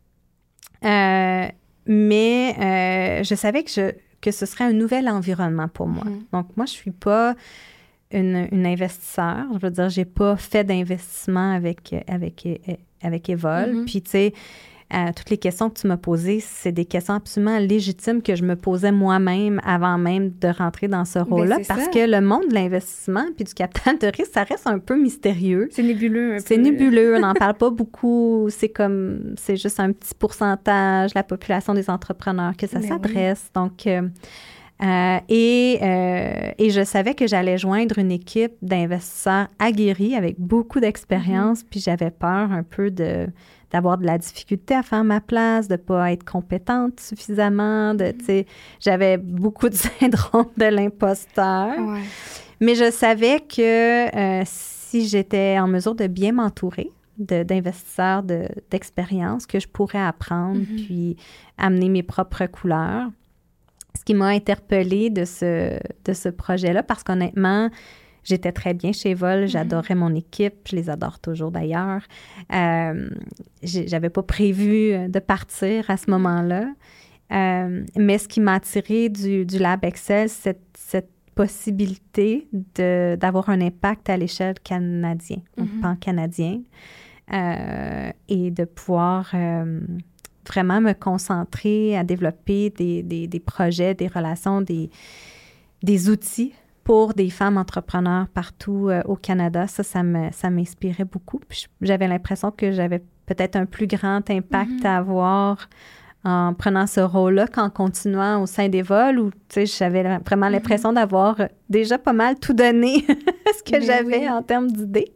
mais je savais que ce serait un nouvel environnement pour moi. Donc, moi, je suis pas une investisseur. Je veux dire, j'ai pas fait d'investissement avec Evol. Puis, tu sais, toutes les questions que tu m'as posées, c'est des questions absolument légitimes que je me posais moi-même avant même de rentrer dans ce rôle-là. Parce que le monde de l'investissement puis du capital de risque, ça reste un peu mystérieux. C'est nébuleux un peu. C'est nébuleux, on n'en parle pas beaucoup. C'est juste un petit pourcentage de la population des entrepreneurs que ça s'adresse. Oui. Donc, et je savais que j'allais joindre une équipe d'investisseurs aguerris avec beaucoup d'expérience, puis j'avais peur un peu d'avoir de la difficulté à faire ma place, de ne pas être compétente suffisamment. J'avais beaucoup de syndrome de l'imposteur. Ouais. Mais je savais que si j'étais en mesure de bien m'entourer d'investisseurs d'expérience, que je pourrais apprendre puis amener mes propres couleurs. Ce qui m'a interpellée de ce projet-là, parce qu'honnêtement, j'étais très bien chez Evol, j'adorais mon équipe, je les adore toujours d'ailleurs. J'avais pas prévu de partir à ce moment-là, mais ce qui m'a attirée du Labexel, c'est cette possibilité d'avoir un impact à l'échelle canadienne, pan-canadien, et de pouvoir vraiment me concentrer à développer des projets, des relations, des outils pour des femmes entrepreneurs partout au Canada. Ça m'inspirait beaucoup. Puis j'avais l'impression que j'avais peut-être un plus grand impact à avoir en prenant ce rôle-là qu'en continuant au sein d'Evol, où j'avais vraiment l'impression d'avoir déjà pas mal tout donné ce que j'avais en termes d'idées.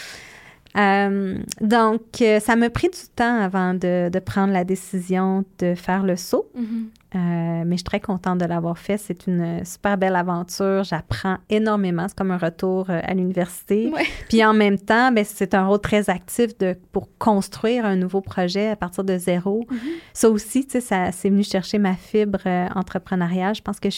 Donc, ça m'a pris du temps avant de prendre la décision de faire le saut. Mais je suis très contente de l'avoir fait. C'est une super belle aventure. J'apprends énormément. C'est comme un retour à l'université. Ouais. Puis en même temps, bien, c'est un rôle très actif pour construire un nouveau projet à partir de zéro. Ça aussi, tu sais, c'est venu chercher ma fibre entrepreneuriale. Je pense que je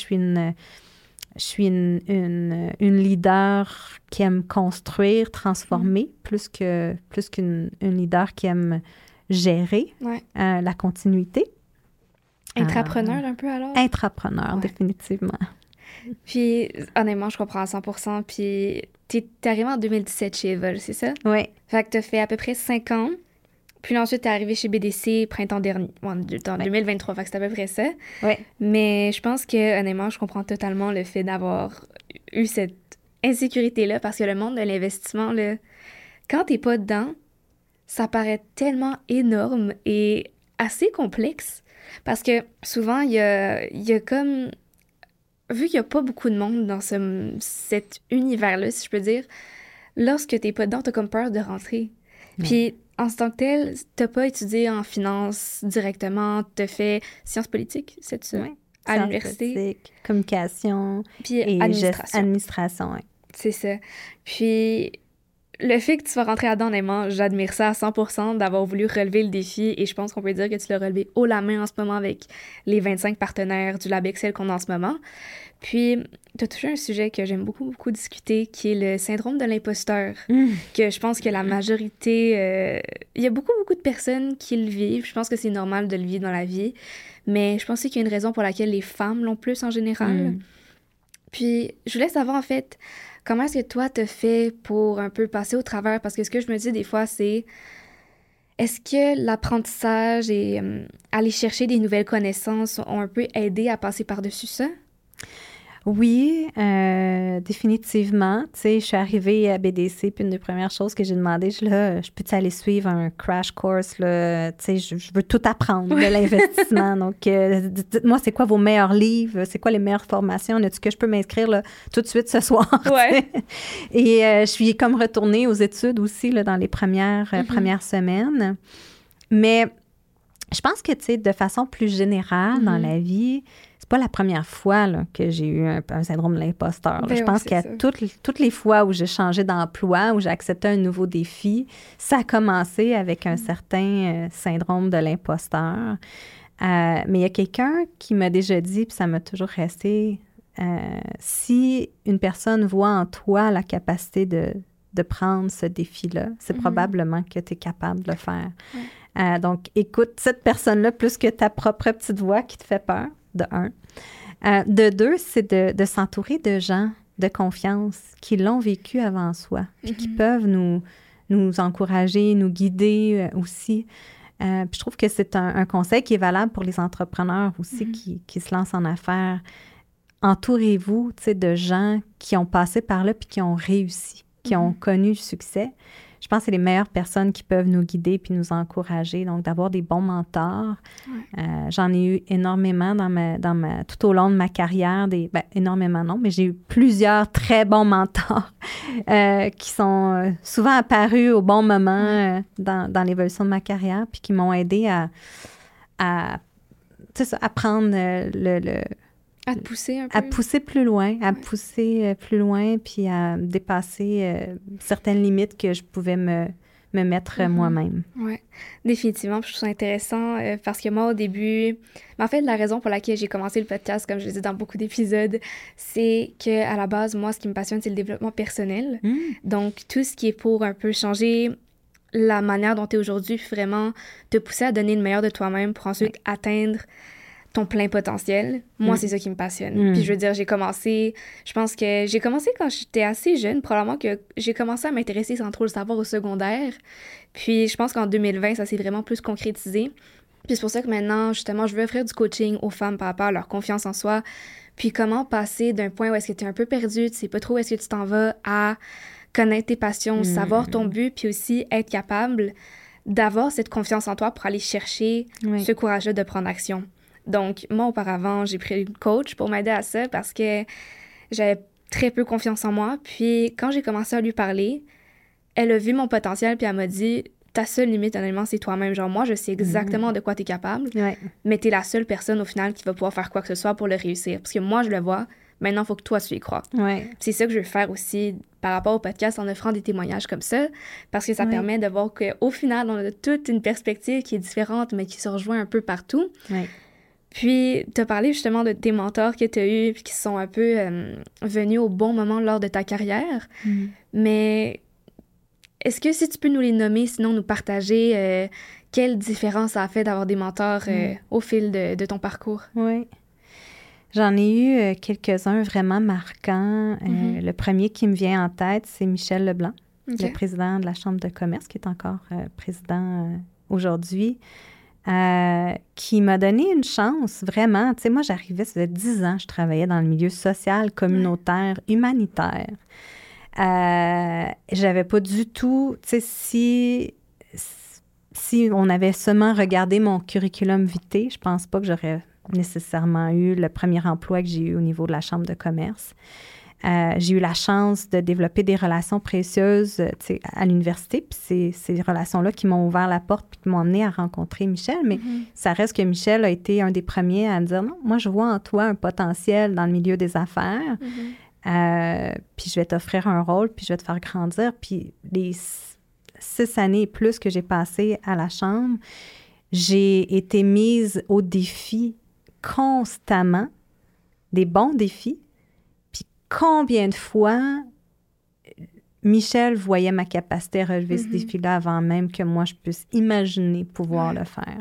suis une leader qui aime construire, transformer, plus qu'une leader qui aime gérer la continuité. Intrapreneur un peu alors? Intrapreneur, définitivement. Puis, honnêtement, je comprends à 100%. Puis, t'es arrivée en 2017 chez Evol, c'est ça? Oui. Fait que t'as fait à peu près 5 ans. Puis ensuite, t'es arrivée chez BDC printemps dernier, en 2023, fait que c'est à peu près ça. Oui. Mais je pense que, honnêtement, je comprends totalement le fait d'avoir eu cette insécurité-là, parce que le monde de l'investissement, là, quand t'es pas dedans, ça paraît tellement énorme et assez complexe. Parce que souvent, il y a comme... Vu qu'il n'y a pas beaucoup de monde dans cet univers-là, si je peux dire, lorsque t'es pas dedans, t'as comme peur de rentrer. Puis, en tant que tel, t'as pas étudié en finance directement, t'as fait sciences politiques, c'est ça? Oui. À l'université. Politique, communication puis et administration. Oui. C'est ça. Puis, le fait que tu sois rentré là-dedans, honnêtement, j'admire ça à 100% d'avoir voulu relever le défi, et je pense qu'on peut dire que tu l'as relevé haut la main en ce moment avec les 25 partenaires du Labexel qu'on a en ce moment. Puis, tu as touché un sujet que j'aime beaucoup, beaucoup discuter, qui est le syndrome de l'imposteur, que je pense que la majorité... il y a beaucoup, beaucoup de personnes qui le vivent. Je pense que c'est normal de le vivre dans la vie, mais je pense qu'il y a une raison pour laquelle les femmes l'ont plus en général. Puis, je voulais savoir, en fait, comment est-ce que toi, t'as fait pour un peu passer au travers? Parce que ce que je me dis des fois, c'est... Est-ce que l'apprentissage et aller chercher des nouvelles connaissances ont un peu aidé à passer par-dessus ça? Oui, définitivement. Tu sais, je suis arrivée à BDC, puis une des premières choses que j'ai demandé, je peux-tu aller suivre un crash course, là? Tu sais, je veux tout apprendre de l'investissement. Donc, dites-moi, c'est quoi vos meilleurs livres? C'est quoi les meilleures formations? Est-ce que je peux m'inscrire là, tout de suite ce soir? Ouais. Et je suis comme retournée aux études aussi là, dans les premières semaines. Mais je pense que, tu sais, de façon plus générale dans la vie, c'est c'est pas la première fois là, que j'ai eu un syndrome de l'imposteur. Ben Je pense c'est qu'à ça. toutes les fois où j'ai changé d'emploi, où j'ai accepté un nouveau défi, ça a commencé avec un certain syndrome de l'imposteur. Mais il y a quelqu'un qui m'a déjà dit, puis ça m'a toujours resté, si une personne voit en toi la capacité de prendre ce défi-là, c'est probablement que tu es capable de le faire. Ouais. Donc, écoute cette personne-là plus que ta propre petite voix qui te fait peur, de un. De deux, c'est de s'entourer de gens de confiance qui l'ont vécu avant soi, puis qui peuvent nous encourager, nous guider aussi. Puis je trouve que c'est un conseil qui est valable pour les entrepreneurs aussi qui se lancent en affaires. Entourez-vous, tu sais, de gens qui ont passé par là puis qui ont réussi, qui ont connu le succès. Je pense que c'est les meilleures personnes qui peuvent nous guider puis nous encourager. Donc, d'avoir des bons mentors. J'en ai eu énormément tout au long de ma carrière. Énormément non, mais j'ai eu plusieurs très bons mentors qui sont souvent apparus au bon moment dans l'évolution de ma carrière puis qui m'ont aidé à prendre À te pousser un peu. à pousser plus loin, puis à dépasser certaines limites que je pouvais me mettre moi-même. Oui, définitivement. Je trouve ça intéressant parce que moi, au début... Mais en fait, la raison pour laquelle j'ai commencé le podcast, comme je le dis dans beaucoup d'épisodes, c'est qu'à la base, moi, ce qui me passionne, c'est le développement personnel. Donc, tout ce qui est pour un peu changer la manière dont tu es aujourd'hui, vraiment te pousser à donner le meilleur de toi-même pour ensuite atteindre ton plein potentiel. Moi, c'est ça qui me passionne. Puis je veux dire, je pense que j'ai commencé quand j'étais assez jeune, probablement que j'ai commencé à m'intéresser sans trop le savoir au secondaire. Puis je pense qu'en 2020, ça s'est vraiment plus concrétisé. Puis c'est pour ça que maintenant, justement, je veux offrir du coaching aux femmes par rapport à leur confiance en soi. Puis comment passer d'un point où est-ce que tu es un peu perdu, tu sais pas trop où est-ce que tu t'en vas, à connaître tes passions, savoir ton but, puis aussi être capable d'avoir cette confiance en toi pour aller chercher ce courage-là de prendre action. Donc, moi, auparavant, j'ai pris une coach pour m'aider à ça parce que j'avais très peu confiance en moi. Puis, quand j'ai commencé à lui parler, elle a vu mon potentiel puis elle m'a dit « Ta seule limite, honnêtement, c'est toi-même. Genre, moi, je sais exactement de quoi t'es capable, mais t'es la seule personne, au final, qui va pouvoir faire quoi que ce soit pour le réussir. Parce que moi, je le vois. Maintenant, il faut que toi, tu y crois. » C'est ça que je veux faire aussi par rapport au podcast en offrant des témoignages comme ça, parce que ça permet de voir qu'au final, on a toute une perspective qui est différente, mais qui se rejoint un peu partout. Puis, tu as parlé justement de tes mentors que tu as eus puis qui sont un peu venus au bon moment lors de ta carrière. Mais est-ce que si tu peux nous les nommer, sinon nous partager quelle différence ça a fait d'avoir des mentors au fil de ton parcours? Oui. J'en ai eu quelques-uns vraiment marquants. Le premier qui me vient en tête, c'est Michel Leblanc, le président de la Chambre de commerce, qui est encore président aujourd'hui. Qui m'a donné une chance, vraiment. Tu sais, moi, j'arrivais, ça faisait 10 ans, je travaillais dans le milieu social, communautaire, humanitaire. J'avais pas du tout, tu sais, si on avait seulement regardé mon curriculum vitae, je pense pas que j'aurais nécessairement eu le premier emploi que j'ai eu au niveau de la Chambre de commerce. J'ai eu la chance de développer des relations précieuses à l'université, puis c'est ces relations-là qui m'ont ouvert la porte puis qui m'ont amené à rencontrer Michel, mais ça reste que Michel a été un des premiers à me dire « Non, moi, je vois en toi un potentiel dans le milieu des affaires, puis je vais t'offrir un rôle, puis je vais te faire grandir. » Puis les 6 années et plus que j'ai passées à la Chambre, j'ai été mise au défi constamment, des bons défis. Combien de fois Michel voyait ma capacité à relever ce défi-là avant même que moi, je puisse imaginer pouvoir le faire.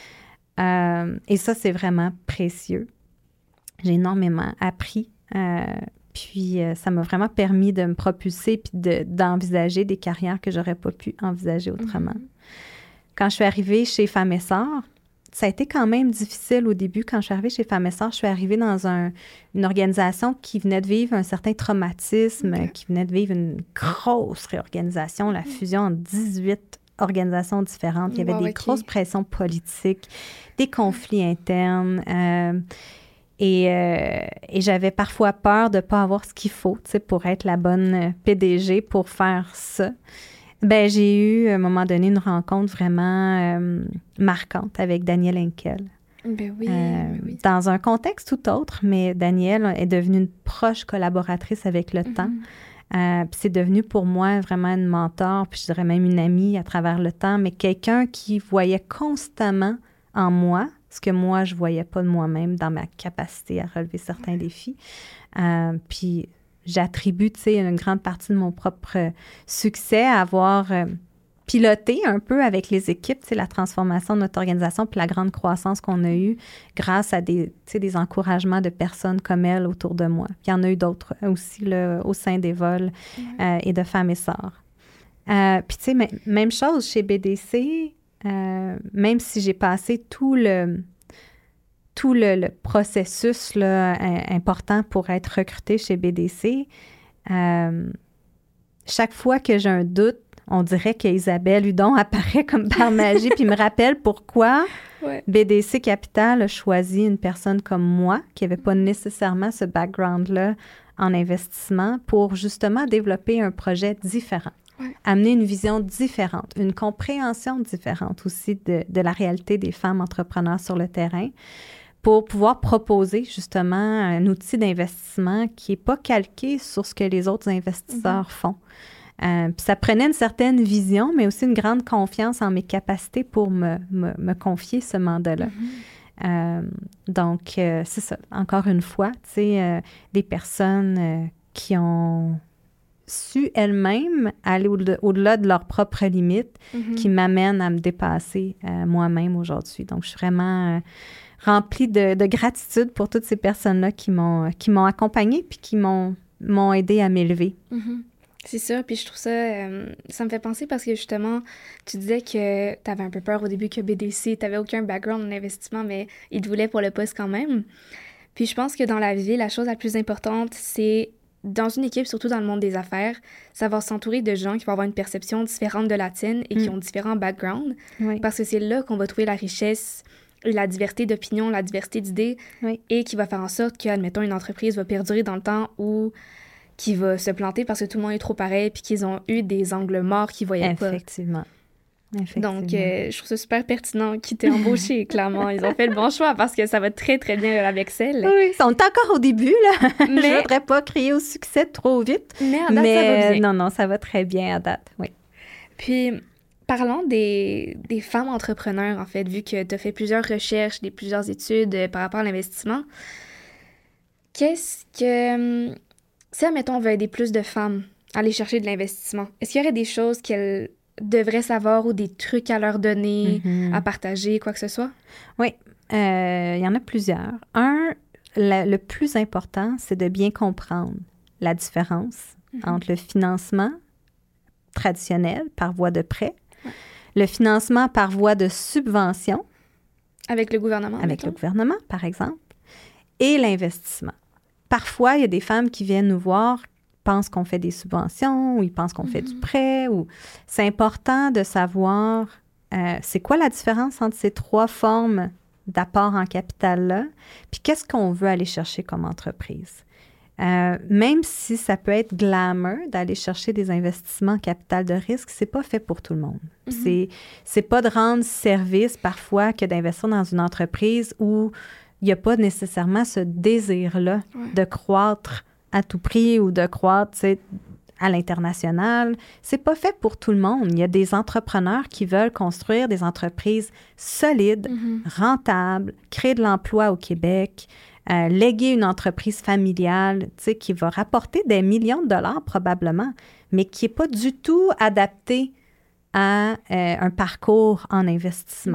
Et ça, c'est vraiment précieux. J'ai énormément appris. Puis, ça m'a vraiment permis de me propulser puis d'envisager des carrières que j'aurais pas pu envisager autrement. Quand je suis arrivée chez Femmes et Sœurs, ça a été quand même difficile au début. Quand je suis arrivée chez Femmes et Sœurs, je suis arrivée dans une organisation qui venait de vivre un certain traumatisme, qui venait de vivre une grosse réorganisation, la fusion en 18 organisations différentes. Il y avait des grosses pressions politiques, des conflits internes. Et j'avais parfois peur de ne pas avoir ce qu'il faut, tu sais, pour être la bonne PDG pour faire ça. Ben, j'ai eu, à un moment donné, une rencontre vraiment marquante avec Daniel Henkel. Ben oui, ben oui. Dans un contexte tout autre, mais Danielle est devenue une proche collaboratrice avec le temps. Puis c'est devenu pour moi vraiment une mentor, puis je dirais même une amie à travers le temps, mais quelqu'un qui voyait constamment en moi ce que moi, je ne voyais pas de moi-même dans ma capacité à relever certains défis. Puis j'attribue, tu sais, une grande partie de mon propre succès à avoir piloté un peu avec les équipes, tu sais, la transformation de notre organisation puis la grande croissance qu'on a eue grâce à des encouragements de personnes comme elle autour de moi. Puis il y en a eu d'autres aussi là, au sein des vols et de Femmes et Sœurs. Puis tu sais, même chose chez BDC, même si j'ai passé tout le processus là, important pour être recrutée chez BDC, chaque fois que j'ai un doute, on dirait qu'Isabelle Hudon apparaît comme par magie puis me rappelle pourquoi BDC Capital a choisi une personne comme moi qui n'avait pas nécessairement ce background-là en investissement pour justement développer un projet différent. Amener une vision différente, une compréhension différente aussi de la réalité des femmes entrepreneurs sur le terrain pour pouvoir proposer justement un outil d'investissement qui n'est pas calqué sur ce que les autres investisseurs font. Puis ça prenait une certaine vision, mais aussi une grande confiance en mes capacités pour me confier ce mandat-là. Donc, c'est ça. Encore une fois, tu sais, des personnes qui ont su elles-mêmes aller au-delà de leurs propres limites qui m'amènent à me dépasser moi-même aujourd'hui. Donc, je suis vraiment remplie de gratitude pour toutes ces personnes-là qui m'ont accompagnée puis qui m'ont aidée à m'élever. C'est ça, puis je trouve ça me fait penser parce que justement, tu disais que tu avais un peu peur au début que BDC, tu n'avais aucun background en investissement, mais ils te voulaient pour le poste quand même. Puis je pense que dans la vie, la chose la plus importante, c'est dans une équipe, surtout dans le monde des affaires, savoir s'entourer de gens qui vont avoir une perception différente de la tienne et qui ont différents backgrounds. Parce que c'est là qu'on va trouver la richesse, la diversité d'opinions, la diversité d'idées et qui va faire en sorte que, admettons, une entreprise va perdurer dans le temps ou qui va se planter parce que tout le monde est trop pareil puis qu'ils ont eu des angles morts qu'ils voyaient pas. Effectivement. Donc, je trouve ça super pertinent qu'ils t'aient embauché, clairement. Ils ont fait le bon choix parce que ça va très, très bien avec Excel. Oui, on est encore au début, là. Mais je voudrais pas crier au succès trop vite. Mais à date, ça va bien. Non, ça va très bien à date, oui. Puis, parlons des femmes entrepreneurs, en fait, vu que tu as fait plusieurs recherches, plusieurs études par rapport à l'investissement. Qu'est-ce que... Si, admettons, on veut aider plus de femmes à aller chercher de l'investissement, est-ce qu'il y aurait des choses qu'elles devraient savoir ou des trucs à leur donner, à partager, quoi que ce soit? Oui, il y en a plusieurs. Le plus important, c'est de bien comprendre la différence entre le financement traditionnel par voie de prêt, le financement par voie de subvention. Avec le gouvernement. Avec le gouvernement, par exemple, et l'investissement. Parfois, il y a des femmes qui viennent nous voir, pensent qu'on fait des subventions ou ils pensent qu'on fait du prêt. C'est important de savoir c'est quoi la différence entre ces trois formes d'apport en capital-là, puis qu'est-ce qu'on veut aller chercher comme entreprise. Même si ça peut être glamour d'aller chercher des investissements en capital de risque, c'est pas fait pour tout le monde. C'est pas de rendre service parfois que d'investir dans une entreprise où il n'y a pas nécessairement ce désir-là de croître à tout prix ou de croître, tu sais, à l'international. C'est pas fait pour tout le monde. Il y a des entrepreneurs qui veulent construire des entreprises solides, rentables, créer de l'emploi au Québec, léguer une entreprise familiale, tu sais, qui va rapporter des millions de dollars probablement, mais qui n'est pas du tout adaptée à un parcours en investissement.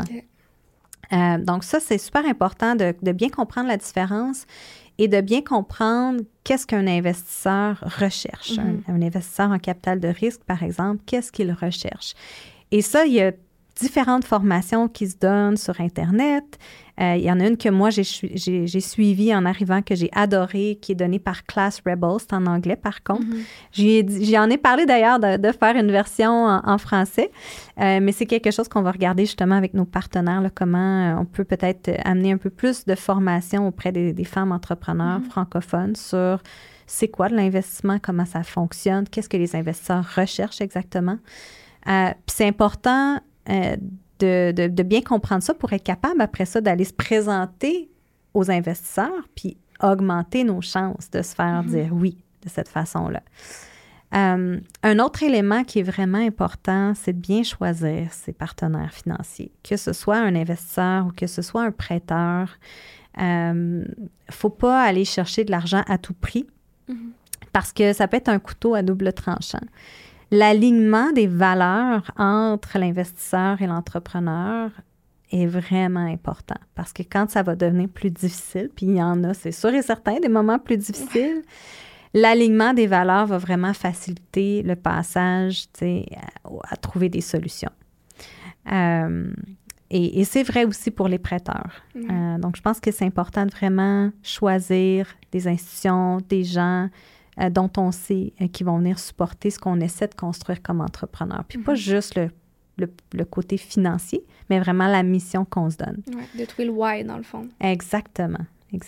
Donc ça, c'est super important de bien comprendre la différence et de bien comprendre qu'est-ce qu'un investisseur recherche. Un investisseur en capital de risque, par exemple, qu'est-ce qu'il recherche? Et ça, il y a différentes formations qui se donnent sur Internet. Il y en a une que moi, j'ai suivie en arrivant, que j'ai adorée, qui est donnée par Class Rebels. C'est en anglais, par contre. J'en ai parlé d'ailleurs de faire une version en français, mais c'est quelque chose qu'on va regarder justement avec nos partenaires, là, comment on peut peut-être amener un peu plus de formation auprès des femmes entrepreneurs francophones sur c'est quoi de l'investissement, comment ça fonctionne, qu'est-ce que les investisseurs recherchent exactement. Puis c'est important de bien comprendre ça pour être capable, après ça, d'aller se présenter aux investisseurs puis augmenter nos chances de se faire dire oui de cette façon-là. Un autre élément qui est vraiment important, c'est de bien choisir ses partenaires financiers, que ce soit un investisseur ou que ce soit un prêteur. Faut pas aller chercher de l'argent à tout prix parce que ça peut être un couteau à double tranchant. L'alignement des valeurs entre l'investisseur et l'entrepreneur est vraiment important parce que quand ça va devenir plus difficile, puis il y en a, c'est sûr et certain, des moments plus difficiles, l'alignement des valeurs va vraiment faciliter le passage à trouver des solutions. Et c'est vrai aussi pour les prêteurs. Donc, je pense que c'est important de vraiment choisir des institutions, des gens dont on sait qu'ils vont venir supporter ce qu'on essaie de construire comme entrepreneur. Puis pas juste le côté financier, mais vraiment la mission qu'on se donne. Ouais, de trouver le why, dans le fond. Exactement.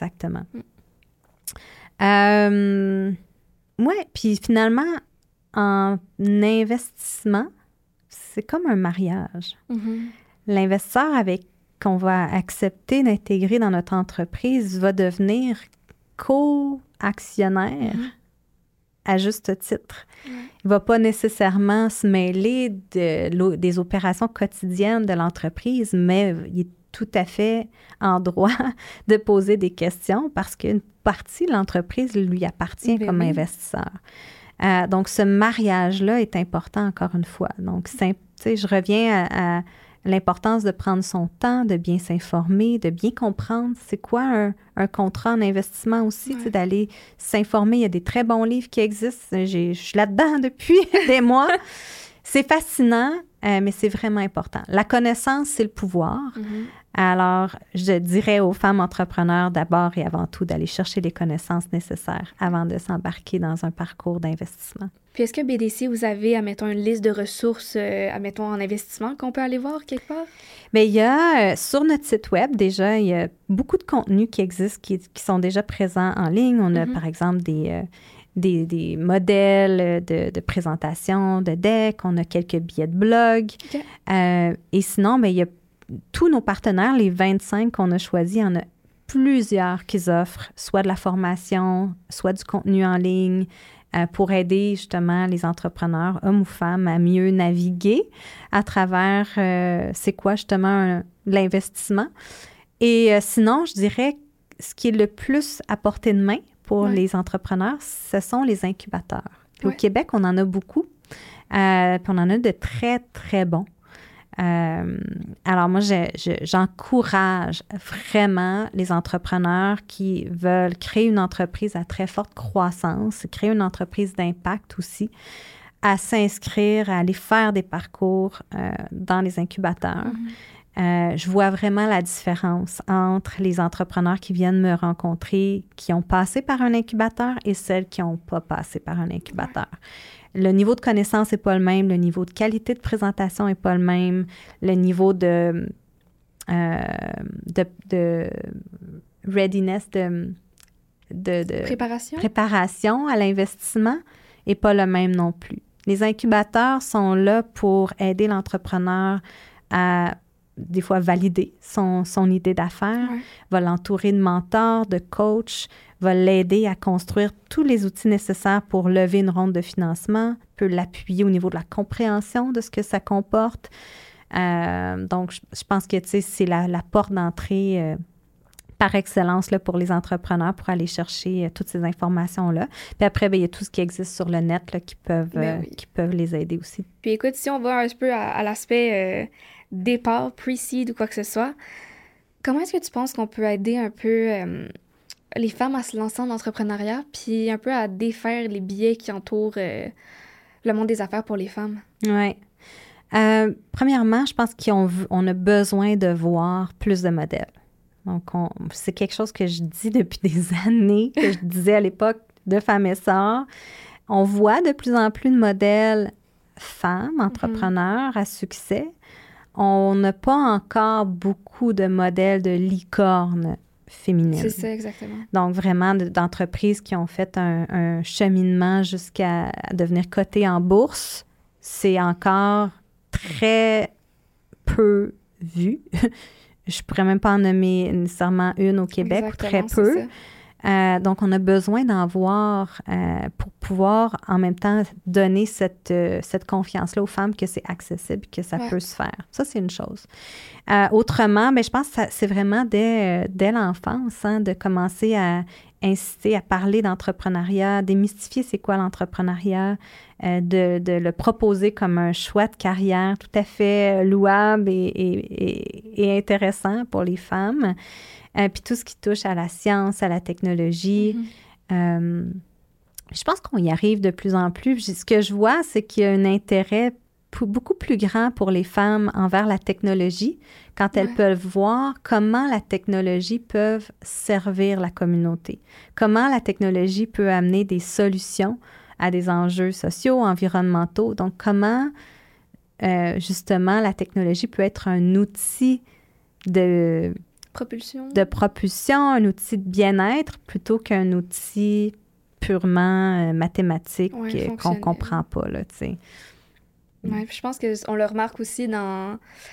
Oui, puis finalement, en investissement, c'est comme un mariage. L'investisseur qu'on va accepter d'intégrer dans notre entreprise va devenir co-actionnaire à juste titre. Il ne va pas nécessairement se mêler des opérations quotidiennes de l'entreprise, mais il est tout à fait en droit de poser des questions parce qu'une partie de l'entreprise lui appartient comme investisseur. Donc, ce mariage-là est important, encore une fois. Donc, je reviens à l'importance de prendre son temps, de bien s'informer, de bien comprendre c'est quoi un contrat en investissement aussi, d'aller s'informer. Il y a des très bons livres qui existent. Je suis là-dedans depuis des mois. C'est fascinant, mais c'est vraiment important. La connaissance, c'est le pouvoir. Alors, je dirais aux femmes entrepreneurs d'abord et avant tout d'aller chercher les connaissances nécessaires avant de s'embarquer dans un parcours d'investissement. Puis est-ce que BDC, vous avez, admettons, une liste de ressources, admettons, en investissement qu'on peut aller voir quelque part? Bien, il y a, sur notre site web, déjà, il y a beaucoup de contenus qui existent, qui sont déjà présents en ligne. On a, par exemple, des modèles de présentation, de deck, on a quelques billets de blog. Et sinon, bien, il y a tous nos partenaires, les 25 qu'on a choisis, il y en a plusieurs qui offrent soit de la formation, soit du contenu en ligne pour aider justement les entrepreneurs, hommes ou femmes, à mieux naviguer à travers c'est quoi justement l'investissement. Et sinon, je dirais ce qui est le plus à portée de main pour les entrepreneurs, ce sont les incubateurs. Puis au Québec, on en a beaucoup. Puis on en a de très, très bons. Alors moi, j'encourage vraiment les entrepreneurs qui veulent créer une entreprise à très forte croissance, créer une entreprise d'impact aussi, à s'inscrire, à aller faire des parcours dans les incubateurs. Je vois vraiment la différence entre les entrepreneurs qui viennent me rencontrer, qui ont passé par un incubateur et celles qui n'ont pas passé par un incubateur. Le niveau de connaissance n'est pas le même, le niveau de qualité de présentation n'est pas le même, le niveau de readiness, de préparation à l'investissement n'est pas le même non plus. Les incubateurs sont là pour aider l'entrepreneur à des fois valider son idée d'affaires, va l'entourer de mentors, de coachs, va l'aider à construire tous les outils nécessaires pour lever une ronde de financement, peut l'appuyer au niveau de la compréhension de ce que ça comporte. Donc, je pense que c'est la porte d'entrée par excellence là, pour les entrepreneurs pour aller chercher toutes ces informations-là. Puis après, bien, il y a tout ce qui existe sur le net là, qui peuvent les aider aussi. Puis écoute, si on va un peu à l'aspect départ, pre-seed ou quoi que ce soit, comment est-ce que tu penses qu'on peut aider un peu les femmes à se lancer en entrepreneuriat puis un peu à défaire les biais qui entourent le monde des affaires pour les femmes? Oui. Premièrement, je pense qu'on a besoin de voir plus de modèles. Donc, c'est quelque chose que je dis depuis des années, que je disais à l'époque de Femmes et Sœurs. On voit de plus en plus de modèles femmes, entrepreneurs à succès. On n'a pas encore beaucoup de modèles de licornes féminines. C'est ça, exactement. Donc, vraiment, d'entreprises qui ont fait un cheminement jusqu'à devenir cotées en bourse, c'est encore très peu vues. Je pourrais même pas en nommer nécessairement une au Québec, ou très peu. Donc, on a besoin d'en voir pour pouvoir en même temps donner cette confiance-là aux femmes que c'est accessible, que ça peut se faire. Ça, c'est une chose. Autrement, je pense que c'est vraiment dès l'enfance de commencer à inciter à parler d'entrepreneuriat, démystifier c'est quoi l'entrepreneuriat, de le proposer comme un choix de carrière tout à fait louable et intéressant pour les femmes. Puis tout ce qui touche à la science, à la technologie. Je pense qu'on y arrive de plus en plus. Ce que je vois, c'est qu'il y a un intérêt beaucoup plus grand pour les femmes envers la technologie quand elles peuvent voir comment la technologie peut servir la communauté, comment la technologie peut amener des solutions à des enjeux sociaux, environnementaux. Donc, comment, justement, la technologie peut être un outil de propulsion, un outil de bien-être plutôt qu'un outil purement mathématique qu'on ne comprend pas, là, tu sais. Oui, je pense qu'on le remarque aussi dans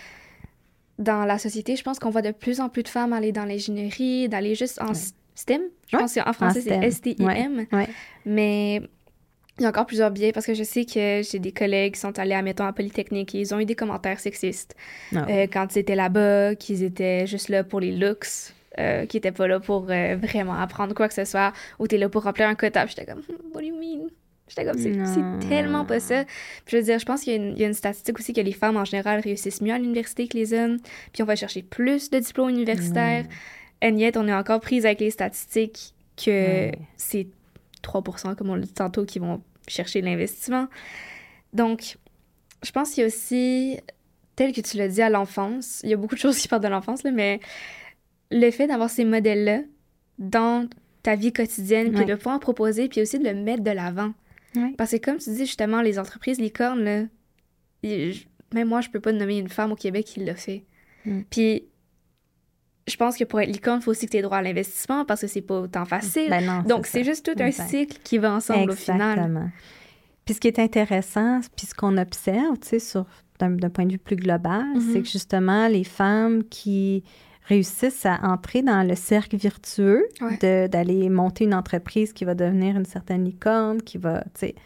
la société. Je pense qu'on voit de plus en plus de femmes aller dans l'ingénierie, d'aller juste en STEM. Je pense qu'en français, c'est STIM. Mais il y a encore plusieurs biais parce que je sais que j'ai des collègues qui sont allés, admettons, à Polytechnique et ils ont eu des commentaires sexistes quand ils étaient là-bas, qu'ils étaient juste là pour les looks, qu'ils n'étaient pas là pour vraiment apprendre quoi que ce soit, ou t'es là pour remplir un quota. Puis j'étais comme, what do you mean? J'étais comme, c'est tellement pas ça. Puis je veux dire, je pense qu'il y a une statistique aussi que les femmes, en général, réussissent mieux à l'université que les hommes, puis on va chercher plus de diplômes universitaires. And yet, on est encore prise avec les statistiques que c'est 3%, comme on l'a dit tantôt, qui vont chercher l'investissement. Donc, je pense qu'il y a aussi, tel que tu l'as dit, à l'enfance, il y a beaucoup de choses qui partent de l'enfance, là, mais le fait d'avoir ces modèles-là dans ta vie quotidienne, puis de pouvoir en proposer, puis aussi de le mettre de l'avant. Parce que comme tu dis, justement, les entreprises licornes, là, même moi, je peux pas nommer une femme au Québec qui l'a fait. Puis, je pense que pour être licorne, il faut aussi que tu aies droit à l'investissement parce que c'est pas autant facile. Non, donc, c'est juste tout un cycle qui va ensemble au final. Exactement. Puis ce qui est intéressant, puis ce qu'on observe, tu sais, d'un point de vue plus global, c'est que justement, les femmes qui réussissent à entrer dans le cercle vertueux d'aller monter une entreprise qui va devenir une certaine licorne, qui va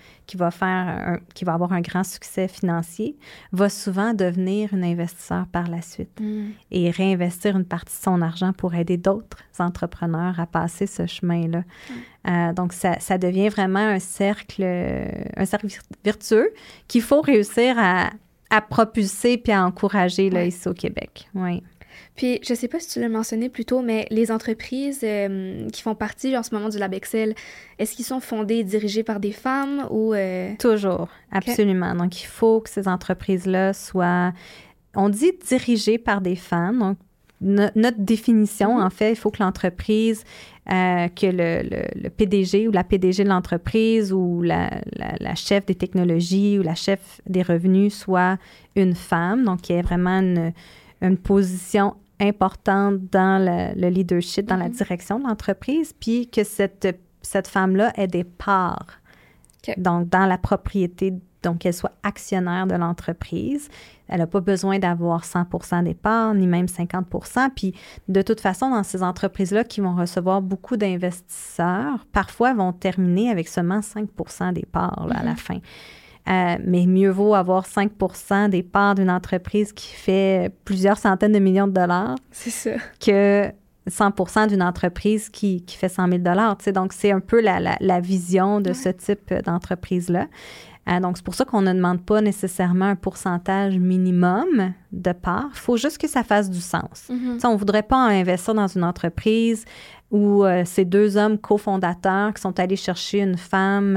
avoir un grand succès financier, va souvent devenir une investisseur par la suite et réinvestir une partie de son argent pour aider d'autres entrepreneurs à passer ce chemin-là. Donc, ça devient vraiment un cercle vertueux qu'il faut réussir à propulser puis à encourager là, ici au Québec. Oui. Puis, je sais pas si tu l'as mentionné plus tôt, mais les entreprises qui font partie en ce moment du Lab Excel, est-ce qu'ils sont fondés et dirigés par des femmes ou... Toujours, absolument. Donc, il faut que ces entreprises-là soient, on dit dirigées par des femmes. Donc, notre définition, en fait, il faut que l'entreprise, que le PDG ou la PDG de l'entreprise ou la chef des technologies ou la chef des revenus soit une femme. Donc, il y ait vraiment une position importante dans le leadership, dans la direction de l'entreprise, puis que cette femme-là ait des parts, donc dans la propriété, donc qu'elle soit actionnaire de l'entreprise. Elle n'a pas besoin d'avoir 100% des parts, ni même 50%. Puis de toute façon, dans ces entreprises-là qui vont recevoir beaucoup d'investisseurs, parfois vont terminer avec seulement 5% des parts là, à la fin. Mais mieux vaut avoir 5% des parts d'une entreprise qui fait plusieurs centaines de millions de dollars que 100% d'une entreprise qui fait 100 000 $. Tu sais, donc, c'est un peu la vision de ce type d'entreprise-là. Donc, c'est pour ça qu'on ne demande pas nécessairement un pourcentage minimum de parts. Il faut juste que ça fasse du sens. Tu sais, on ne voudrait pas investir dans une entreprise où c'est deux hommes cofondateurs qui sont allés chercher une femme...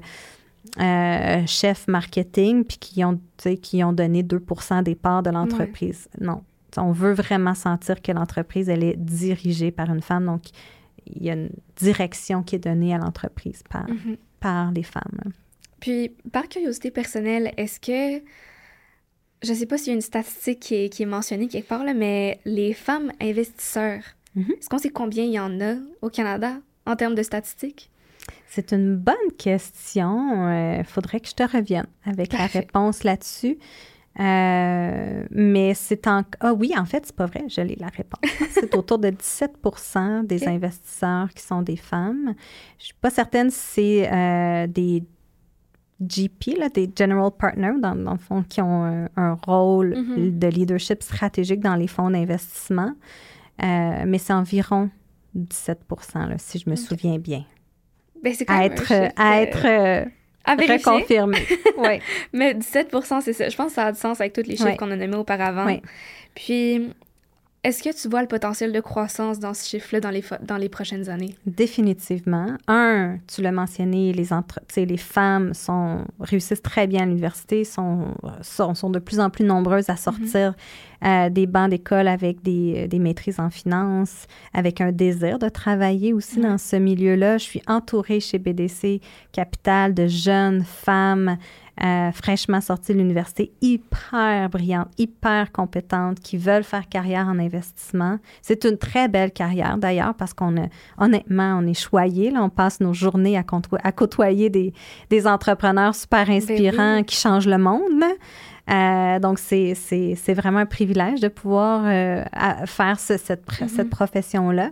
chef marketing, puis qui ont donné 2% des parts de l'entreprise. Non. On veut vraiment sentir que l'entreprise, elle est dirigée par une femme. Donc, il y a une direction qui est donnée à l'entreprise par les femmes. Puis, par curiosité personnelle, est-ce que... Je ne sais pas s'il y a une statistique qui est mentionnée quelque part, là, mais les femmes investisseurs, est-ce qu'on sait combien il y en a au Canada en termes de statistiques? C'est une bonne question. Faudrait que je te revienne avec la réponse là-dessus. Mais c'est Ah oui, en fait, c'est pas vrai, je l'ai la réponse. C'est autour de 17% des investisseurs qui sont des femmes. Je suis pas certaine si c'est des GP, là, des General Partners, dans le fond, qui ont un rôle de leadership stratégique dans les fonds d'investissement. Mais c'est environ 17%, là, si je me souviens bien. Ben, c'est quand même à être reconfirmé. Oui. Mais 17%, c'est ça. Je pense que ça a du sens avec tous les chiffres qu'on a nommés auparavant. Oui. Puis, est-ce que tu vois le potentiel de croissance dans ce chiffre-là dans les prochaines années? Définitivement. Tu l'as mentionné, les femmes réussissent très bien à l'université, sont de plus en plus nombreuses à sortir des bancs d'école avec des maîtrises en finance, avec un désir de travailler aussi dans ce milieu-là. Je suis entourée chez BDC Capital de jeunes femmes fraîchement sorties de l'université, hyper brillantes, hyper compétentes, qui veulent faire carrière en investissement. C'est une très belle carrière, d'ailleurs, parce honnêtement, on est choyés. Là, on passe nos journées à côtoyer des entrepreneurs super inspirants qui changent le monde. Donc, c'est vraiment un privilège de pouvoir faire cette profession-là.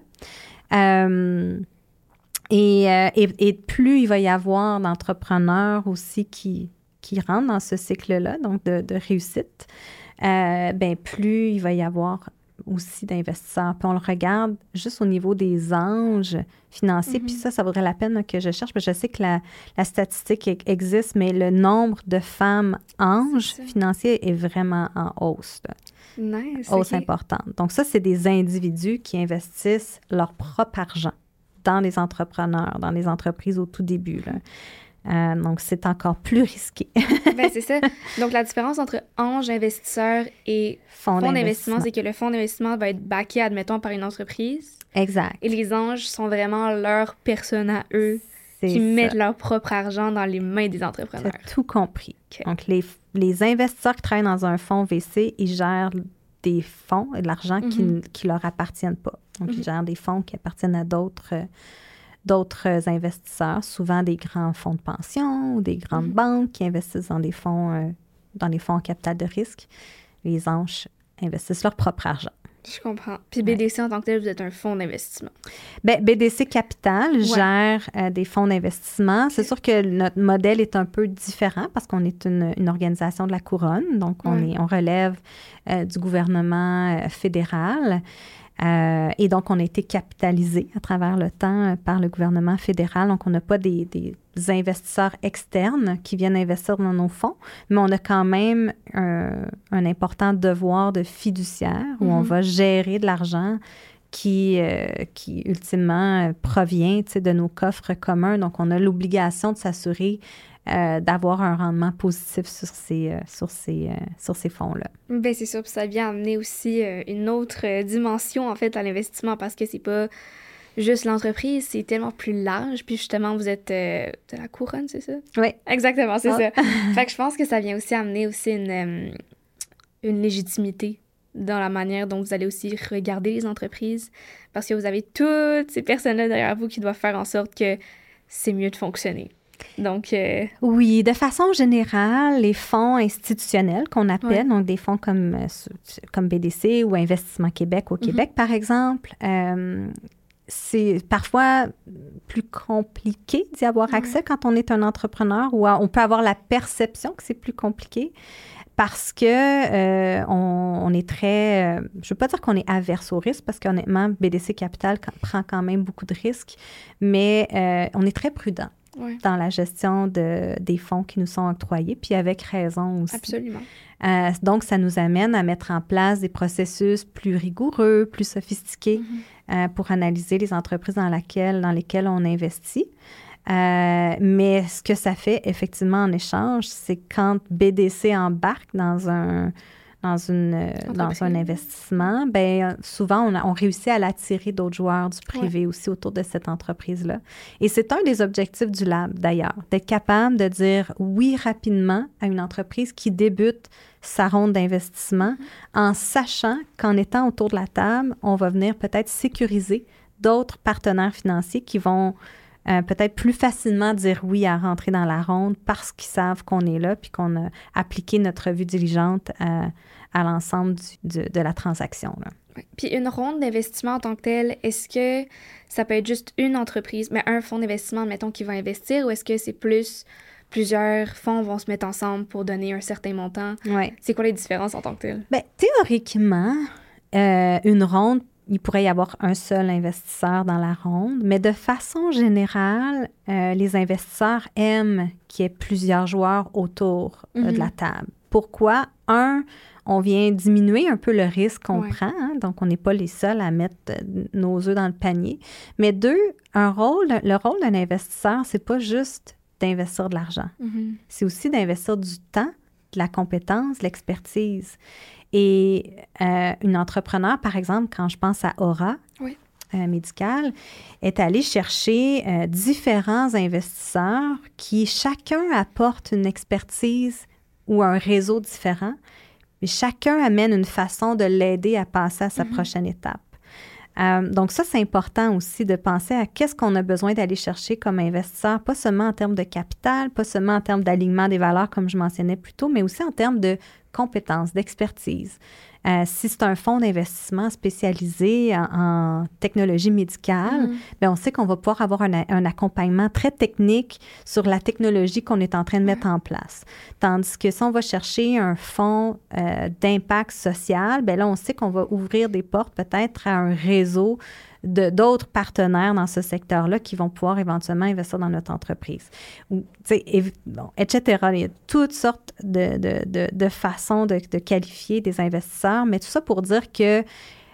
Et plus il va y avoir d'entrepreneurs aussi qui rentrent dans ce cycle-là, donc de réussite, plus il va y avoir aussi d'investisseurs. Puis on le regarde juste au niveau des anges financiers, puis ça vaudrait la peine que je cherche, parce que je sais que la statistique existe, mais le nombre de femmes anges financiers est vraiment en hausse. Là. Nice. Hausse importante. Donc ça, c'est des individus qui investissent leur propre argent dans les entrepreneurs, dans les entreprises au tout début, là. Donc, c'est encore plus risqué. Ben, c'est ça. Donc, la différence entre ange investisseur et fonds d'investissement, c'est que le fonds d'investissement va être backé, admettons, par une entreprise. Exact. Et les anges sont vraiment leur personne à eux qui mettent leur propre argent dans les mains des entrepreneurs. Tu as tout compris. Okay. Donc, les investisseurs qui travaillent dans un fonds VC, ils gèrent des fonds et de l'argent qui leur appartiennent pas. Donc, ils gèrent des fonds qui appartiennent à d'autres investisseurs, souvent des grands fonds de pension ou des grandes banques qui investissent dans des fonds en capital de risque. Les anges investissent leur propre argent. Je comprends. Puis BDC en tant que tel, vous êtes un fonds d'investissement. Bien, BDC Capital gère des fonds d'investissement. C'est sûr que notre modèle est un peu différent parce qu'on est une organisation de la couronne. Donc, on relève du gouvernement fédéral. Et donc, on a été capitalisé à travers le temps par le gouvernement fédéral. Donc, on n'a pas des investisseurs externes qui viennent investir dans nos fonds, mais on a quand même un important devoir de fiduciaire où on va gérer de l'argent qui ultimement provient de nos coffres communs. Donc, on a l'obligation de s'assurer d'avoir un rendement positif sur ces fonds-là. Bien, c'est sûr. Puis ça vient amener aussi une autre dimension, en fait, à l'investissement parce que c'est pas juste l'entreprise, c'est tellement plus large. Puis justement, vous êtes de la couronne, c'est ça? Oui. Exactement, c'est ça. Fait que je pense que ça vient aussi amener aussi une légitimité dans la manière dont vous allez aussi regarder les entreprises parce que vous avez toutes ces personnes-là derrière vous qui doivent faire en sorte que c'est mieux de fonctionner. Donc, oui, de façon générale, les fonds institutionnels qu'on appelle, donc des fonds comme BDC ou Investissement Québec au Québec, par exemple, c'est parfois plus compliqué d'y avoir accès quand on est un entrepreneur ou on peut avoir la perception que c'est plus compliqué parce que on est très... je ne veux pas dire qu'on est averse au risque parce qu'honnêtement, BDC Capital prend quand même beaucoup de risques, mais on est très prudent. Dans la gestion des fonds qui nous sont octroyés, puis avec raison aussi. Absolument. Donc, ça nous amène à mettre en place des processus plus rigoureux, plus sophistiqués pour analyser les entreprises dans lesquelles on investit. Mais ce que ça fait effectivement en échange, c'est quand BDC embarque dans un investissement, bien, souvent, on réussit à l'attirer d'autres joueurs du privé aussi autour de cette entreprise-là. Et c'est un des objectifs du Lab, d'ailleurs, d'être capable de dire oui rapidement à une entreprise qui débute sa ronde d'investissement en sachant qu'en étant autour de la table, on va venir peut-être sécuriser d'autres partenaires financiers qui vont peut-être plus facilement dire oui à rentrer dans la ronde parce qu'ils savent qu'on est là puis qu'on a appliqué notre revue diligente à l'ensemble de la transaction, là. Puis une ronde d'investissement en tant que telle, est-ce que ça peut être juste une entreprise, mais un fonds d'investissement, mettons, qui va investir, ou est-ce que c'est plus plusieurs fonds vont se mettre ensemble pour donner un certain montant? Ouais. C'est quoi les différences en tant que telle? Bien, théoriquement, une ronde, il pourrait y avoir un seul investisseur dans la ronde, mais de façon générale, les investisseurs aiment qu'il y ait plusieurs joueurs autour de la table. Pourquoi? On vient diminuer un peu le risque qu'on prend, hein? Donc on n'est pas les seuls à mettre nos œufs dans le panier. Mais deux, le rôle d'un investisseur, c'est pas juste d'investir de l'argent. C'est aussi d'investir du temps, de la compétence, de l'expertise. Et une entrepreneur, par exemple, quand je pense à Aura Médical, est allée chercher différents investisseurs qui chacun apporte une expertise ou un réseau différent. Mais chacun amène une façon de l'aider à passer à sa prochaine étape. Donc ça, c'est important aussi de penser à qu'est-ce qu'on a besoin d'aller chercher comme investisseur, pas seulement en termes de capital, pas seulement en termes d'alignement des valeurs, comme je mentionnais plus tôt, mais aussi en termes de compétences, d'expertise. Si c'est un fonds d'investissement spécialisé en technologie médicale, bien, on sait qu'on va pouvoir avoir un accompagnement très technique sur la technologie qu'on est en train de mettre en place. Tandis que si on va chercher un fonds d'impact social, bien là, on sait qu'on va ouvrir des portes peut-être à un réseau d'autres partenaires dans ce secteur-là qui vont pouvoir éventuellement investir dans notre entreprise. Etc. Il y a toutes sortes de façons de qualifier des investisseurs, mais tout ça pour dire que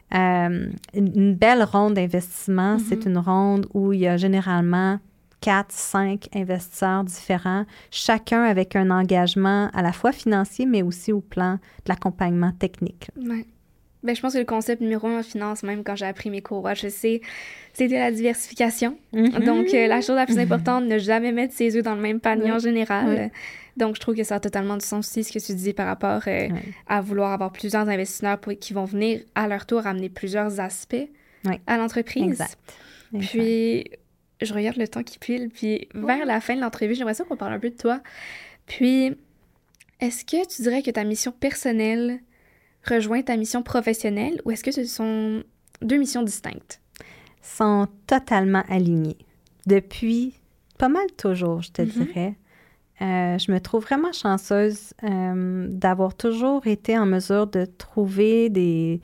une belle ronde d'investissement, c'est une ronde où il y a généralement 4, 5 investisseurs différents, chacun avec un engagement à la fois financier, mais aussi au plan de l'accompagnement technique. Ouais. Ben, je pense que le concept numéro 1 en finance, même quand j'ai appris mes cours HEC, c'était la diversification. Donc, la chose la plus importante, ne jamais mettre ses œufs dans le même panier en général. Donc, je trouve que ça a totalement du sens aussi, ce que tu dis par rapport à vouloir avoir plusieurs investisseurs qui vont venir, à leur tour, amener plusieurs aspects à l'entreprise. Exact. Puis, je regarde le temps qui pile, puis vers la fin de l'entrevue, j'aimerais ça qu'on parle un peu de toi. Puis, est-ce que tu dirais que ta mission personnelle rejoint ta mission professionnelle, ou est-ce que ce sont deux missions distinctes? Sont totalement alignées. Depuis pas mal toujours, je te dirais. Je me trouve vraiment chanceuse d'avoir toujours été en mesure de trouver des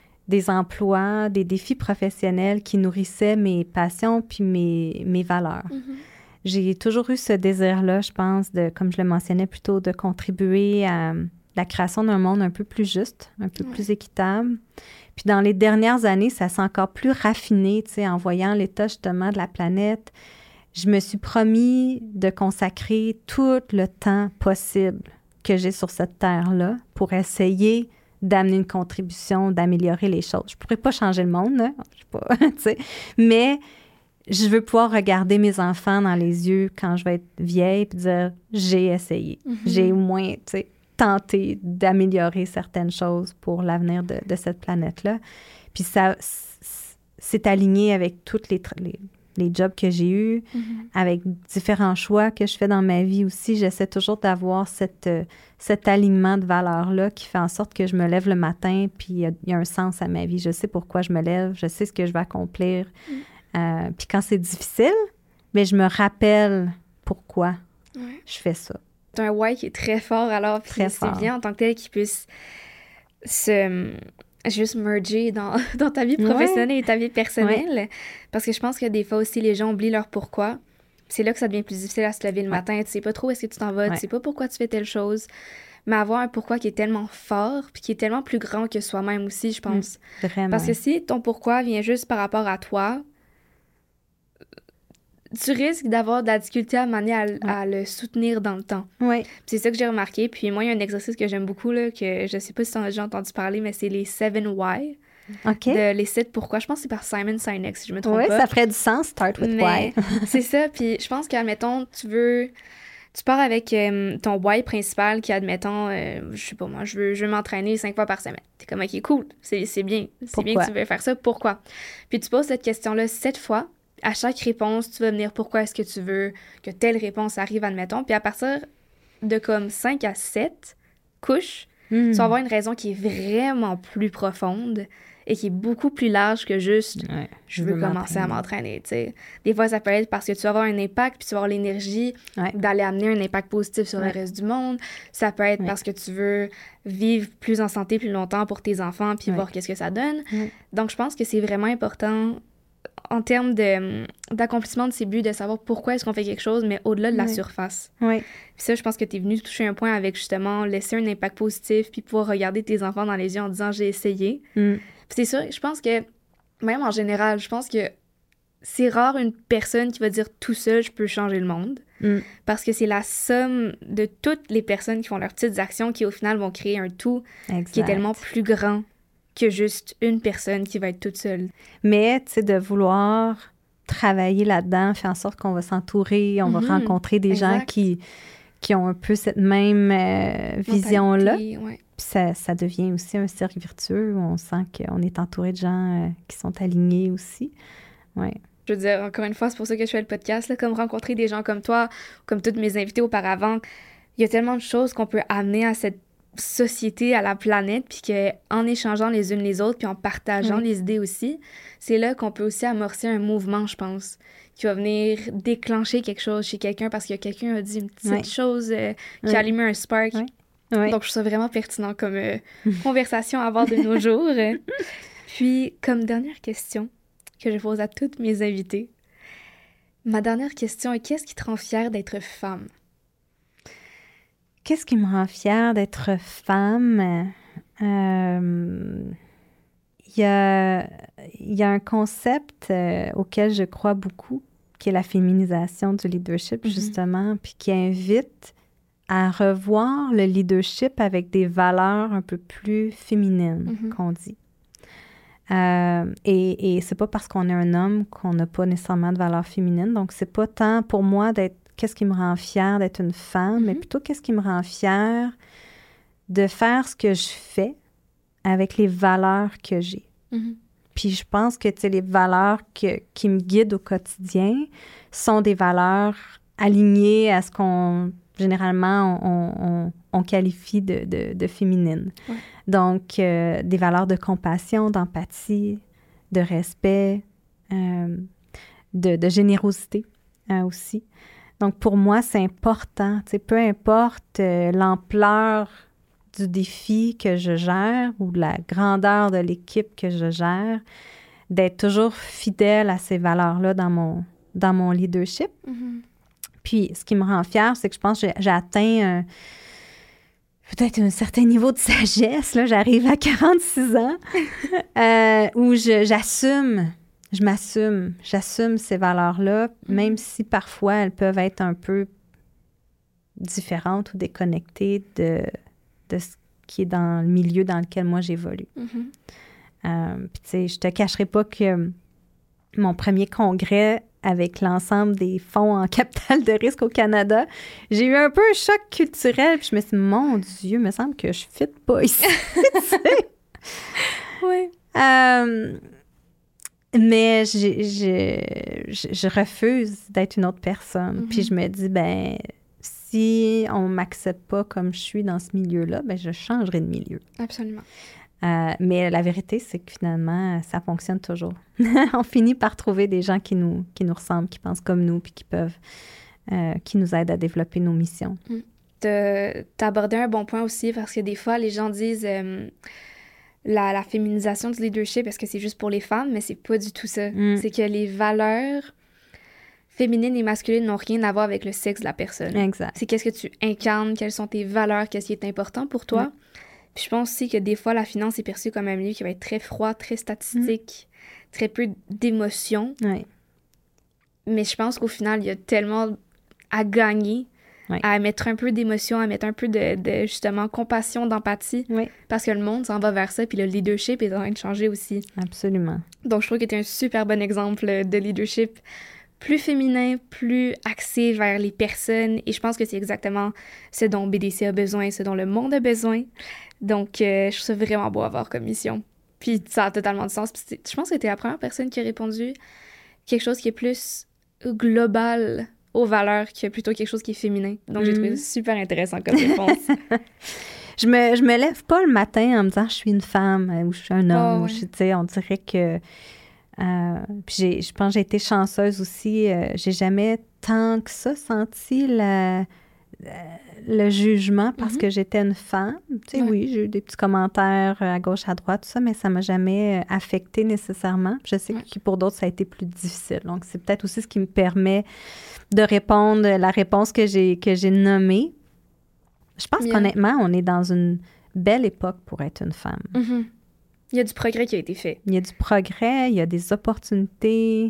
emplois, des défis professionnels qui nourrissaient mes passions puis mes valeurs. J'ai toujours eu ce désir-là, je pense, comme je le mentionnais plus tôt, de contribuer à la création d'un monde un peu plus juste, un peu plus équitable. Puis dans les dernières années, ça s'est encore plus raffiné, tu sais, en voyant l'état justement de la planète. Je me suis promis de consacrer tout le temps possible que j'ai sur cette terre-là pour essayer d'amener une contribution, d'améliorer les choses. Je pourrais pas changer le monde, là, je sais pas, tu sais, mais je veux pouvoir regarder mes enfants dans les yeux quand je vais être vieille et dire « j'ai essayé, j'ai au moins, tu sais, tenter d'améliorer certaines choses pour l'avenir de cette planète-là. » Puis ça, c'est aligné avec tous les jobs que j'ai eus, avec différents choix que je fais dans ma vie aussi. J'essaie toujours d'avoir cet alignement de valeurs-là qui fait en sorte que je me lève le matin, puis il y a un sens à ma vie. Je sais pourquoi je me lève, je sais ce que je vais accomplir. Puis quand c'est difficile, mais je me rappelle pourquoi je fais ça. C'est un why qui est très fort, alors puis c'est bien en tant que tel qu'il puisse juste merger dans ta vie professionnelle et ta vie personnelle. Parce que je pense que des fois aussi, les gens oublient leur pourquoi. C'est là que ça devient plus difficile à se lever le matin. Tu sais pas trop où est-ce que tu t'en vas, tu sais pas pourquoi tu fais telle chose. Mais avoir un pourquoi qui est tellement fort puis qui est tellement plus grand que soi-même aussi, je pense. Vraiment. Parce que si ton pourquoi vient juste par rapport à toi, tu risques d'avoir de la difficulté à à le soutenir dans le temps. C'est ça que j'ai remarqué. Puis moi, il y a un exercice que j'aime beaucoup, là, que je sais pas si tu en as déjà entendu parler, mais c'est les 7 why. Les 7 pourquoi. Je pense que c'est par Simon Sinek, si je me trompe pas. Oui, ça ferait du sens, start with why. C'est ça. Puis je pense qu'admettons, tu pars avec ton why principal qui, admettons, je sais pas moi, je veux m'entraîner 5 fois par semaine. T'es comme, OK, cool, c'est bien. C'est bien que tu veux faire ça. Pourquoi? Puis tu poses cette question-là 7 fois. À chaque réponse, tu vas venir pourquoi est-ce que tu veux que telle réponse arrive, admettons. Puis à partir de comme 5 à 7 couches, tu vas avoir une raison qui est vraiment plus profonde et qui est beaucoup plus large que juste je veux commencer à m'entraîner, tu sais. Des fois, ça peut être parce que tu vas avoir un impact puis tu vas avoir l'énergie d'aller amener un impact positif sur le reste du monde. Ça peut être parce que tu veux vivre plus en santé plus longtemps pour tes enfants puis voir qu'est-ce que ça donne. Donc, je pense que c'est vraiment important en termes d'accomplissement de ses buts, de savoir pourquoi est-ce qu'on fait quelque chose, mais au-delà de la surface. Puis ça, je pense que tu es venu toucher un point avec, justement, laisser un impact positif puis pouvoir regarder tes enfants dans les yeux en disant « j'ai essayé ». C'est sûr, je pense que, même en général, je pense que c'est rare une personne qui va dire « tout seul, je peux changer le monde ». Parce que c'est la somme de toutes les personnes qui font leurs petites actions qui, au final, vont créer un tout qui est tellement plus grand que juste une personne qui va être toute seule. Mais, tu sais, de vouloir travailler là-dedans, faire en sorte qu'on va s'entourer, on va rencontrer des gens qui ont un peu cette même vision-là. Puis ça devient aussi un cercle vertueux où on sent qu'on est entouré de gens qui sont alignés aussi. Je veux dire, encore une fois, c'est pour ça que je fais le podcast, là, comme rencontrer des gens comme toi, comme toutes mes invités auparavant. Il y a tellement de choses qu'on peut amener à cette société, à la planète, puis qu'en échangeant les unes les autres, puis en partageant les idées aussi, c'est là qu'on peut aussi amorcer un mouvement, je pense, qui va venir déclencher quelque chose chez quelqu'un parce que quelqu'un a dit une petite chose qui a allumé un spark. Donc, je trouve ça vraiment pertinent comme conversation à avoir de nos jours. Puis, comme dernière question que je pose à toutes mes invités, ma dernière question est: qu'est-ce qui te rend fière d'être femme? Qu'est-ce qui me rend fière d'être femme? Il y a un concept auquel je crois beaucoup, qui est la féminisation du leadership, justement, puis qui invite à revoir le leadership avec des valeurs un peu plus féminines, qu'on dit. Et c'est pas parce qu'on est un homme qu'on n'a pas nécessairement de valeurs féminines. Donc, c'est pas tant pour moi d'être qu'est-ce qui me rend fière d'être une femme, mais plutôt qu'est-ce qui me rend fière de faire ce que je fais avec les valeurs que j'ai. Puis je pense que, tu sais, les valeurs qui me guident au quotidien sont des valeurs alignées à ce qu'on, généralement, on qualifie de féminines. Donc, des valeurs de compassion, d'empathie, de respect, de générosité aussi. Donc, pour moi, c'est important, tu sais, peu importe l'ampleur du défi que je gère ou de la grandeur de l'équipe que je gère, d'être toujours fidèle à ces valeurs-là dans mon leadership. Puis, ce qui me rend fière, c'est que je pense que j'ai atteint peut-être un certain niveau de sagesse. Là, j'arrive à 46 ans où j'assume ces valeurs-là, même si parfois elles peuvent être un peu différentes ou déconnectées de ce qui est dans le milieu dans lequel moi j'évolue. Puis tu sais, je te cacherai pas que mon premier congrès avec l'ensemble des fonds en capital de risque au Canada, j'ai eu un peu un choc culturel, puis je me suis dit, mon Dieu, il me semble que je ne fit pas ici. Mais je refuse d'être une autre personne. Puis je me dis, ben si on ne m'accepte pas comme je suis dans ce milieu-là, ben je changerai de milieu. Absolument. Mais la vérité, c'est que finalement, ça fonctionne toujours. On finit par trouver des gens qui nous ressemblent, qui pensent comme nous, puis qui nous aident à développer nos missions. T'as abordé un bon point aussi, parce que des fois, les gens disent la féminisation du leadership, est-ce que c'est juste pour les femmes? Mais c'est pas du tout ça. C'est que les valeurs féminines et masculines n'ont rien à voir avec le sexe de la personne. Exact. C'est qu'est-ce que tu incarnes, quelles sont tes valeurs, qu'est-ce qui est important pour toi. Puis je pense aussi que des fois, la finance est perçue comme un milieu qui va être très froid, très statistique, très peu d'émotions. Mais je pense qu'au final, il y a tellement à gagner, à mettre un peu d'émotion, à mettre un peu de justement, compassion, d'empathie. Parce que le monde s'en va vers ça, puis le leadership est en train de changer aussi. Absolument. Donc, je trouve que tu es un super bon exemple de leadership plus féminin, plus axé vers les personnes. Et je pense que c'est exactement ce dont BDC a besoin, ce dont le monde a besoin. Donc, je trouve ça vraiment beau à voir comme mission. Puis, ça a totalement de sens. Puis je pense que tu es la première personne qui a répondu quelque chose qui est plus global aux valeurs que plutôt quelque chose qui est féminin. Donc, j'ai trouvé ça super intéressant comme réponse. Je me lève pas le matin en me disant « je suis une femme » ou « je suis un homme ». Ouais. Tu sais, on dirait que... puis je pense que j'ai été chanceuse aussi. J'ai jamais tant que ça senti le jugement parce que j'étais une femme. Tu sais, oui, j'ai eu des petits commentaires à gauche, à droite, tout ça, mais ça m'a jamais affectée nécessairement. Je sais que pour d'autres, ça a été plus difficile. Donc, c'est peut-être aussi ce qui me permet de répondre la réponse que j'ai nommée. Je pense qu'honnêtement, on est dans une belle époque pour être une femme. Il y a du progrès qui a été fait. Il y a du progrès, il y a des opportunités.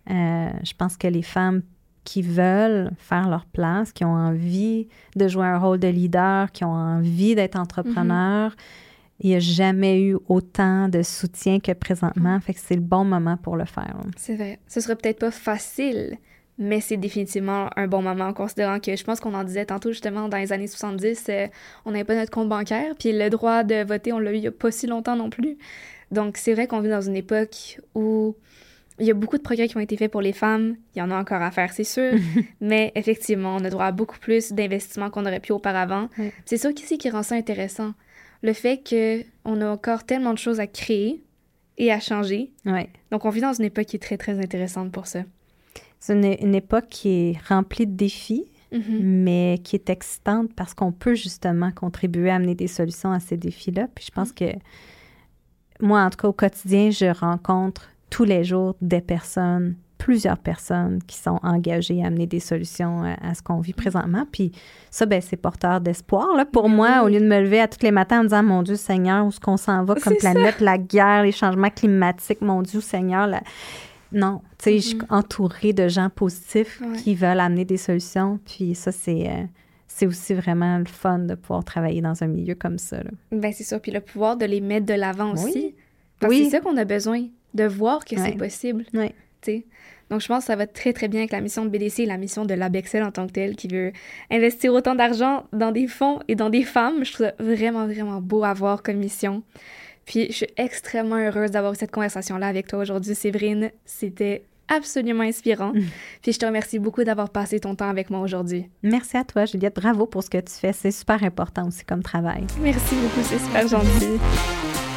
Je pense que les femmes qui veulent faire leur place, qui ont envie de jouer un rôle de leader, qui ont envie d'être entrepreneurs, il n'y a jamais eu autant de soutien que présentement. Fait que c'est le bon moment pour le faire. C'est vrai. Ce sera peut-être pas facile, mais c'est définitivement un bon moment, en considérant que je pense qu'on en disait tantôt, justement, dans les années 70, on n'avait pas notre compte bancaire, puis le droit de voter, on l'a eu il n'y a pas si longtemps non plus. Donc, c'est vrai qu'on vit dans une époque où il y a beaucoup de progrès qui ont été faits pour les femmes. Il y en a encore à faire, c'est sûr, mais effectivement, on a droit à beaucoup plus d'investissements qu'on aurait pu auparavant. C'est ça qui rend ça intéressant. Le fait qu'on a encore tellement de choses à créer et à changer. Donc, on vit dans une époque qui est très, très intéressante pour ça. C'est une époque qui est remplie de défis, mais qui est excitante parce qu'on peut justement contribuer à amener des solutions à ces défis-là. Puis je pense que moi, en tout cas, au quotidien, je rencontre tous les jours plusieurs personnes qui sont engagées à amener des solutions à ce qu'on vit présentement. Puis ça, ben c'est porteur d'espoir. Là, pour moi, au lieu de me lever à tous les matins en me disant « Mon Dieu Seigneur, où est-ce qu'on s'en va comme planète, la guerre, les changements climatiques, mon Dieu Seigneur, non, tu sais, je suis entourée de gens positifs qui veulent amener des solutions. Puis ça, c'est aussi vraiment le fun de pouvoir travailler dans un milieu comme ça. Là. Ben c'est ça. Puis le pouvoir de les mettre de l'avant aussi. Parce que c'est ça qu'on a besoin, de voir que c'est possible. T'sais. Donc, je pense que ça va très, très bien avec la mission de BDC et la mission de l'ABEXEL en tant que telle, qui veut investir autant d'argent dans des fonds et dans des femmes. Je trouve ça vraiment, vraiment beau à voir comme mission. Puis, je suis extrêmement heureuse d'avoir eu cette conversation-là avec toi aujourd'hui, Séverine. C'était absolument inspirant. Puis, je te remercie beaucoup d'avoir passé ton temps avec moi aujourd'hui. Merci à toi, Juliette. Bravo pour ce que tu fais. C'est super important aussi comme travail. Merci beaucoup, c'est super gentil.